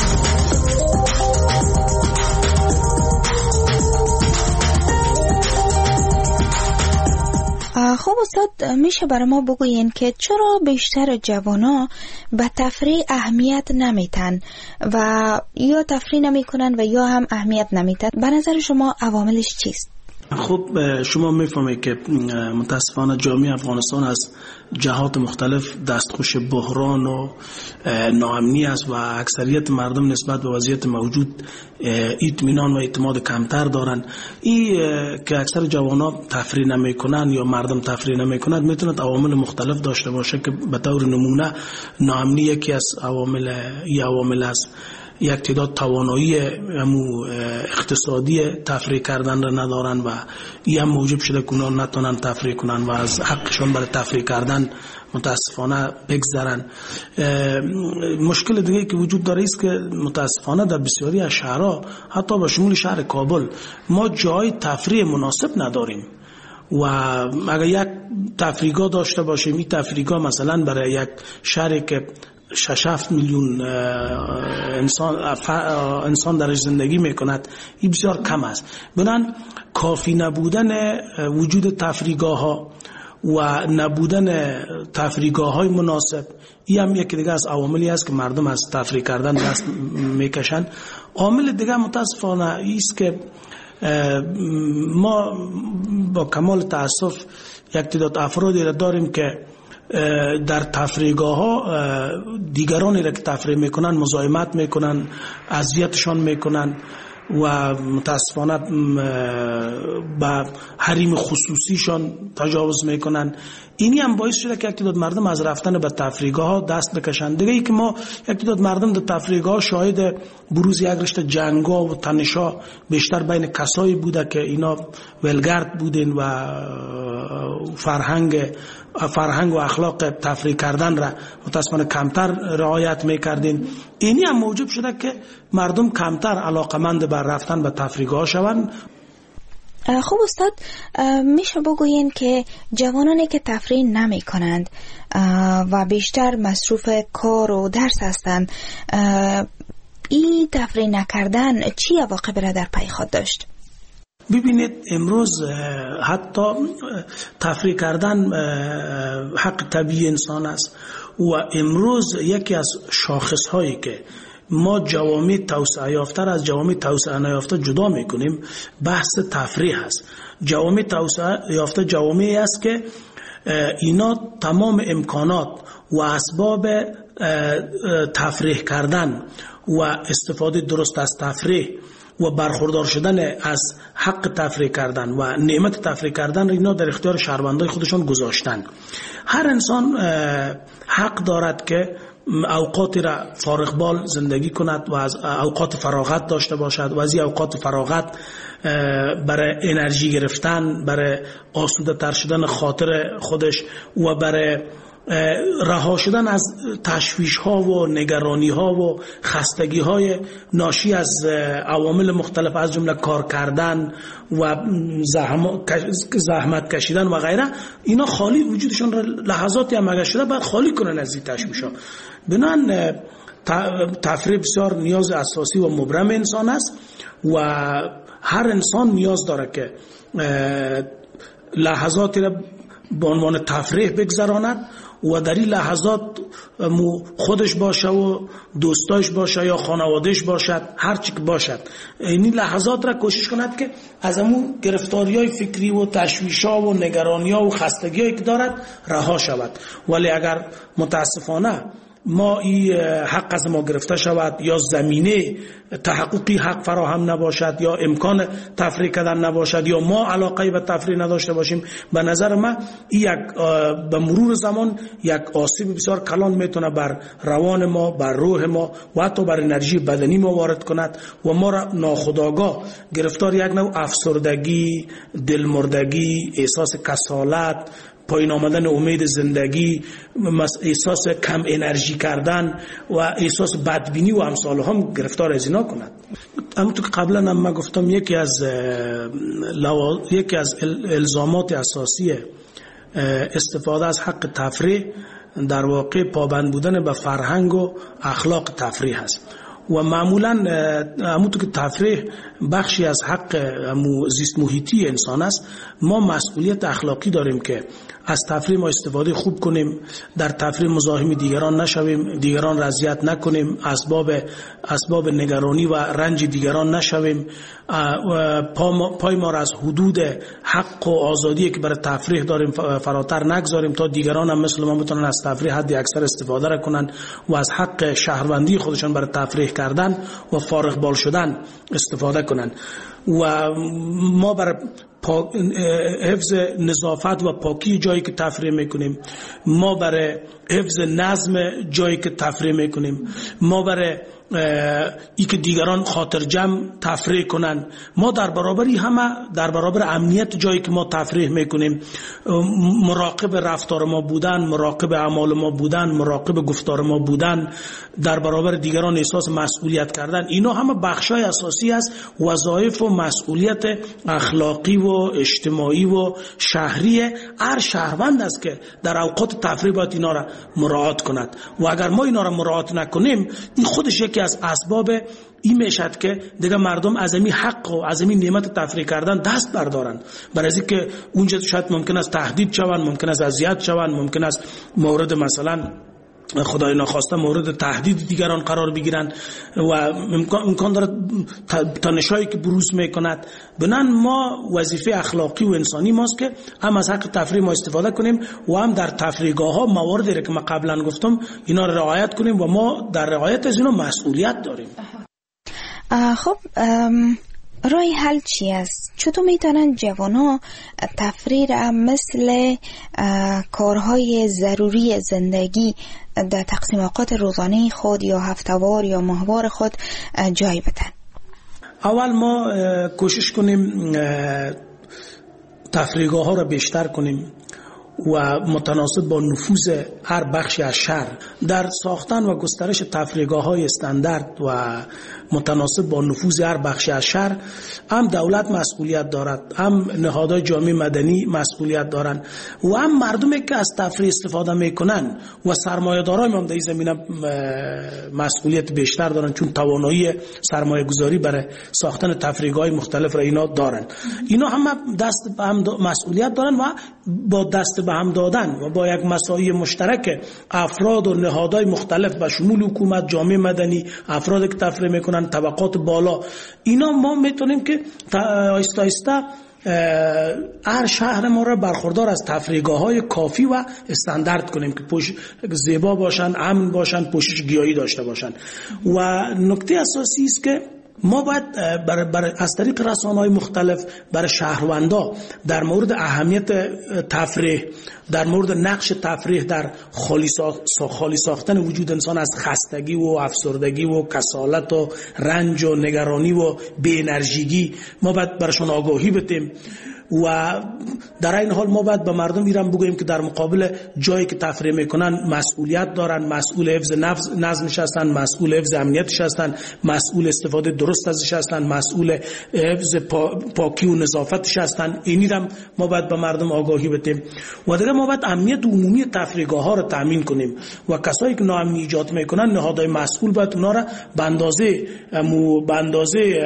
خب استاد، میشه برای ما بگوین که چرا بیشتر جوانا به تفریح اهمیت نمیتن و یا تفریح نمیکنن و یا هم اهمیت نمیتن؟ به نظر شما عواملش چیست؟ خب شما میفهمید که متاسفانه جامعه افغانستان از جهات مختلف دستخوش بحران و ناامنی است و اکثریت مردم نسبت به وضعیت موجود اطمینان و اعتماد کمتر دارن. این که اکثر جوانان تفریح نمیکنن یا مردم تفریح نمیکنند میتونه عوامل مختلف داشته باشه که به طور نمونه ناامنی یکی از عوامل است. یک تعداد توانایی اقتصادی تفریح کردن را ندارن و این هم موجب شده که اونا نتونن تفریح کنن و از حقشون برای تفریح کردن متاسفانه بگذرن. مشکل دیگه که وجود داره است که متاسفانه در بسیاری از شهرها حتی به شمول شهر کابل ما جای تفریح مناسب نداریم و اگر یک تفریحگاه داشته باشیم، این تفریحگاه مثلا برای یک شهری که 6-7 میلیون انسان درش زندگی میکند این بسیار کم است. بنابراین کافی نبودن وجود تفریحگاه ها و نبودن تفریحگاه های مناسب این هم یکی دیگه از عواملی است که مردم از تفریح کردن دست میکشند. عامل دیگه متاسفانه است که ما با کمال تاسف یک تعداد افرادی را داریم که در تفریحگاه ها دیگرانی را که تفریح میکنن مزاحمت میکنن، اذیتشان میکنن و متاسفانه با حریم خصوصیشان تجاوز میکنن. اینی هم باعث شده که یک تعداد مردم از رفتن به تفریحگاه ها دست بکشند. دیگه ای که ما یک تعداد مردم در تفریحگاه ها شاهد بروز یک رشته جنگا و تنشا بیشتر بین کسایی بوده که اینا ولگرد بودن و فرهنگ و اخلاق تفریح کردن را متاسفانه کمتر رعایت میکردین. اینی هم موجب شده که مردم کمتر علاقمند بر رفتن به تفریحگاه شوند. خب استاد، میشه بگوین که جوانانی که تفریح نمی کنند و بیشتر مصروف کار و درس هستند، این تفریح نکردن چی عواقبی را در پی خود داشت؟ ببینید امروز حتی تفریح کردن حق طبیعی انسان است و امروز یکی از شاخص هایی که ما جوامع توسعه یافته از جوامع توسعه نیافته جدا میکنیم بحث تفریح است. جوامع توسعه یافته جوامعی است که اینا تمام امکانات و اسباب تفریح کردن و استفاده درست از تفریح و برخوردار شدن از حق تفریح کردن و نعمت تفریح کردن را اینا در اختیار شهروندای خودشان گذاشتن. هر انسان حق دارد که اوقاتی را فارغ بال زندگی کند و از اوقات فراغت داشته باشد و از این اوقات فراغت برای انرژی گرفتن، برای آسوده تر شدن خاطر خودش و برای رها شدن از تشویش ها و نگرانی ها و خستگی های ناشی از عوامل مختلف از جمله کار کردن و زحمت کشیدن و غیره، اینا خالی وجودشون را لحظاتی هم اگر شده باید خالی کنن از این تشویش ها. بنابراین تفریح بسیار نیاز اساسی و مبرم انسان است و هر انسان نیاز داره که لحظاتی را به عنوان تفریح بگذراند و در این لحظات خودش باشه و دوستاش باشه یا خانوادهش باشد، هر چی که باشد، این لحظات را کوشش کند که از همون گرفتاری‌های فکری و تشویش‌ها و نگرانی‌ها و خستگی‌هایی که دارد رها شود. ولی اگر متاسفانه ما این حق از ما گرفته شود یا زمینه تحققی حق فراهم نباشد یا امکان تفریح کردن نباشد یا ما علاقه به تفریح نداشته باشیم، به نظر من این یک به مرور زمان یک آسیب بسیار کلان میتونه بر روان ما، بر روح ما و حتی بر انرژی بدنی ما وارد کند و ما را ناخودآگاه گرفتار یک نوع افسردگی، دلمردگی، احساس کسالت، پایین آمدن امید زندگی، احساس کم انرژی کردن و احساس بدبینی و امثال هم گرفتار از اینا کند. همونطور که قبلا هم من گفتم یکی از الزامات اساسی استفاده از حق تفریح در واقع پابند بودن به فرهنگ و اخلاق تفریح است و معمولا همونطور که تفریح بخشی از حق زیست محیطی انسان است، ما مسئولیت اخلاقی داریم که از تفریح ما استفاده خوب کنیم، در تفریح مزاحم دیگران نشویم، دیگران را اذیت نکنیم، اسباب نگرانی و رنج دیگران نشویم، پای ما را از حدود حق و آزادی که برای تفریح داریم فراتر نگذاریم تا دیگران هم مثل ما بتونن از تفریح حد اکثر استفاده را کنن و از حق شهروندی خودشان برای تفریح کردن و فارغ بال شدن استفاده کنن و ما برای حفظ نظافت و پاکی جایی که تفریح میکنیم، ما برای حفظ نظم جایی که تفریح میکنیم، ما برای ای که دیگران خاطر جمع تفریح کنن، ما در برابر امنیت جایی که ما تفریح میکنیم مراقب رفتار ما بودن، مراقب اعمال ما بودن، مراقب گفتار ما بودن، در برابر دیگران احساس مسئولیت کردن، اینا همه بخشای اساسی از وظایف و مسئولیت اخلاقی و اجتماعی و شهری هر شهروند است که در اوقات تفریح باید اینا را مراعات کند و اگر ما اینا را مراعات نکنیم این خودش یکی از اسباب این میشد که دیگه مردم از این حق و از این نعمت تفریح کردن دست بردارن، برای از اینکه اونجا شاید ممکن است تهدید شوند، ممکن است اذیت شوند، ممکن است مورد مثلا خدای ناخواسته مورد تهدید دیگران قرار بگیرن و امکان داره تنشایی که بروز میکند. بنان ما وظیفه اخلاقی و انسانی ماست که هم از حق تفریح ما استفاده کنیم و هم در تفریحگاه ها مواردی که من قبلا گفتم اینا رو رعایت کنیم و ما در رعایت از اینا مسئولیت داریم. خب راه حل چی است؟ چطور میتونن جوانا تفریح را مثل کارهای ضروری زندگی در تقسیم اوقات روزانه خود یا هفتهوار یا ماهوار خود جای بدن؟ اول ما کوشش کنیم تفریحگاه ها را بیشتر کنیم و متناسب با نفوذ هر بخشی از شهر در ساختن و گسترش تفریحگاه های استاندارد و متناسب با نفوذ هر بخشی از شهر هم دولت مسئولیت دارد، هم نهادهای جامعه مدنی مسئولیت دارند و هم مردمی که از تفریح استفاده میکنن و سرمایه‌داران هم در این زمینه مسئولیت بیشتر دارن چون توانایی سرمایه گذاری برای ساختن تفریحگاه مختلف را اینا دارن. اینا هم دست به هم مسئولیت دارن و با دست به هم دادن و با یک مساعی مشترک افراد و نهادهای مختلف به شمول حکومت، جامعه مدنی، افرادی که تفریح میکنن، طبقات بالا، اینا ما میتونیم که آهسته آهسته هر شهر ما را برخوردار از تفریحگاه‌های کافی و استاندارد کنیم که زیبا باشن، امن باشن، پوشش گیاهی داشته باشن. و نکته اساسی است که ما باید از طریق رسانه‌های مختلف برای شهروندا در مورد اهمیت تفریح، در مورد نقش تفریح در خالی ساختن وجود انسان از خستگی و افسردگی و کسالت و رنج و نگرانی و بی انرژیگی ما باید براشون آگاهی بدیم و در این حال ما باید به مردم ایران بگوییم که در مقابل جایی که تفریح میکنن مسئولیت دارن، مسئول حفظ نظمش هستن، مسئول حفظ امنیتش هستن، مسئول استفاده درست ازش هستن، مسئول حفظ پاکی و نظافتش هستن. اینی هم ما باید به مردم آگاهی بدیم. و دیگه ما باید امنیت عمومی تفریحگاه ها رو تامین کنیم و کسایی که ناامنی ایجاد میکنن نهادهای مسئول باید اونا را به اندازه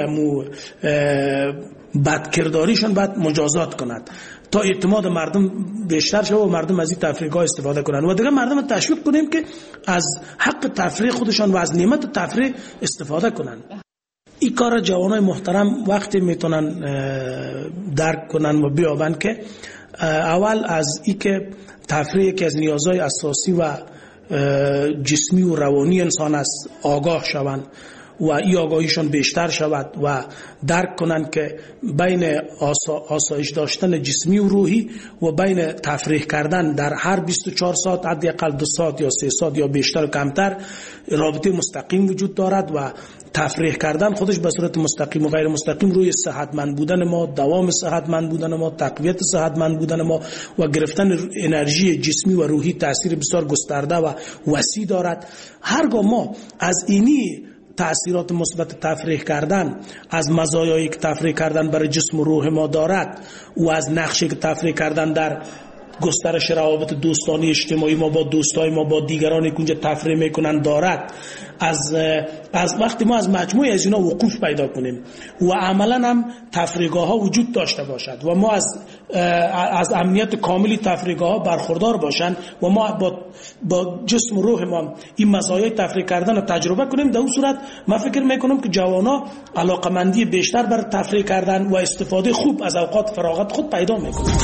بدکرداریشان باید مجازات کند تا اعتماد مردم بیشتر شود و مردم از این تفریحگاه استفاده کنند. و دیگه مردم تشویق کنیم که از حق تفریح خودشان و از نعمت تفریح استفاده کنند. این کار جوانای محترم وقتی میتونن درک کنن و بیابند که اول از این که تفریح یکی از نیازهای اساسی و جسمی و روانی انسان است آگاه شوند و این آگاهیشان بیشتر شود و درک کنند که بین آسایش داشتن جسمی و روحی و بین تفریح کردن در هر 24 ساعت حداقل 2 ساعت یا 3 ساعت یا بیشتر و کمتر رابطه مستقیم وجود دارد و تفریح کردن خودش به صورت مستقیم و غیر مستقیم روی صحتمند بودن ما، دوام صحتمند بودن ما، تقویت صحتمند بودن ما و گرفتن انرژی جسمی و روحی تاثیر بسیار گسترده و وسیع دارد. هرگاه ما از اینی تأثیرات مثبت تفریح کردن، از مزایایی که تفریح کردن برای جسم و روح ما دارد و از نقشی که تفریح کردن در گسترش روابط دوستانی اجتماعی ما با دوستای ما با دیگرانی که اونجا تفریح میکنن دارد، از وقتی ما از مجموعه از اینا وقوف پیدا کنیم و عملا هم تفریحگاه ها وجود داشته باشد و ما از امنیت کاملی تفریحگاه ها برخوردار باشند و ما با جسم و روح ما این مزایای تفریح کردن رو تجربه کنیم، در اون صورت من فکر میکنم که جوانا علاقمندی بیشتر برای تفریح کردن و استفاده خوب از اوقات فراغت خود پیدا میکنند.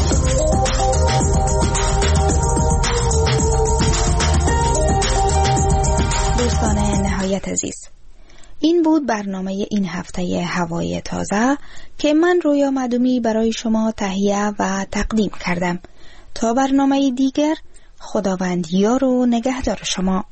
دوستان نهایت عزیز، این بود برنامه این هفته هوای تازه که من رویا معدومی برای شما تهیه و تقدیم کردم. تا برنامه دیگر، خداوند یار و نگهدار شما.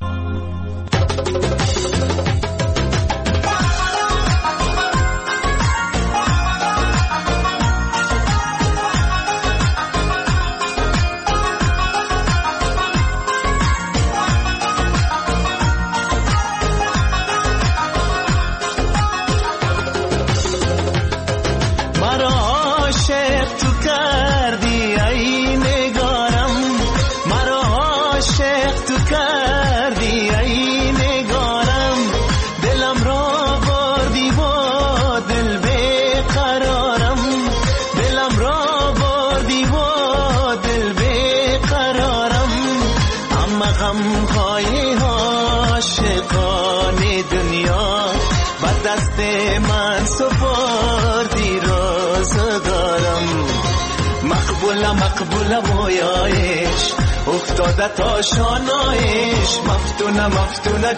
مقبول مویایش افتاده تا شانایش، مفتونه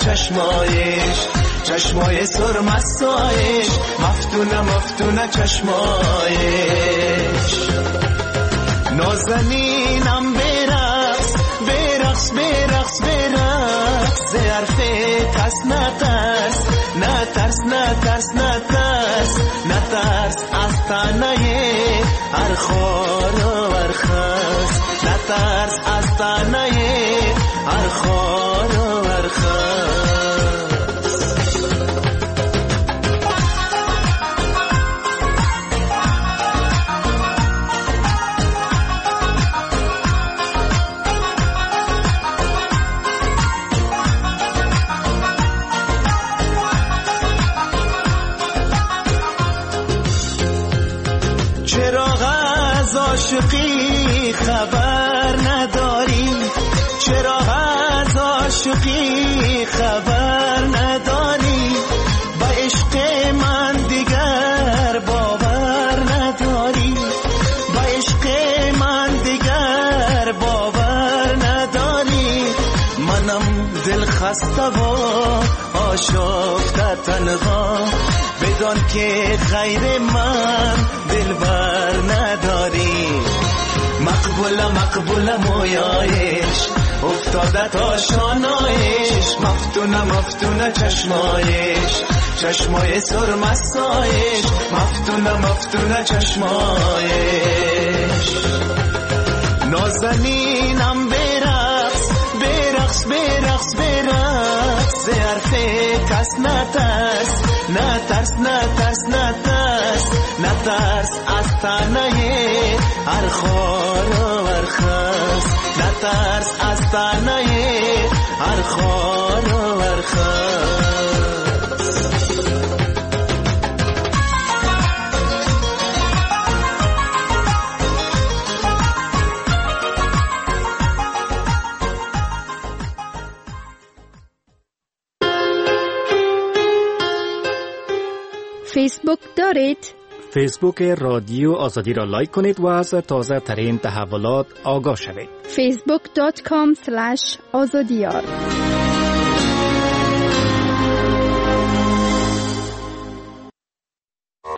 چشمای سرمستایش، مفتونه چشمایش. نازنینم برقص ز حرف کس نترس از تنه هر خار و هر خس، نترس از تنه هر خار و هر خس. عاشقی خبر نداری، چرا از عاشقی خبر نداری، با عشق من دیگر باور نداری، با عشق من دیگر باور نداری. منم دل خسته و آشفته تنها، بدان که غیر من دلبر نداری. مقبول مویایش افتاده تا شانایش، مفتونه چشمایش، چشمای سرمستایش، مفتونه چشمایش نازنینم برقص برقص برقص برقص به حرف کس نترس نترس نترس نترس نترس از تنه هر خار و هر خس نترس از تنه هر خار و هر خس فیسبوک دارید؟ فیسبوک رادیو آزادی را لایک کنید و از تازه ترین تحولات آگاه شوید. facebook.com/azadiyar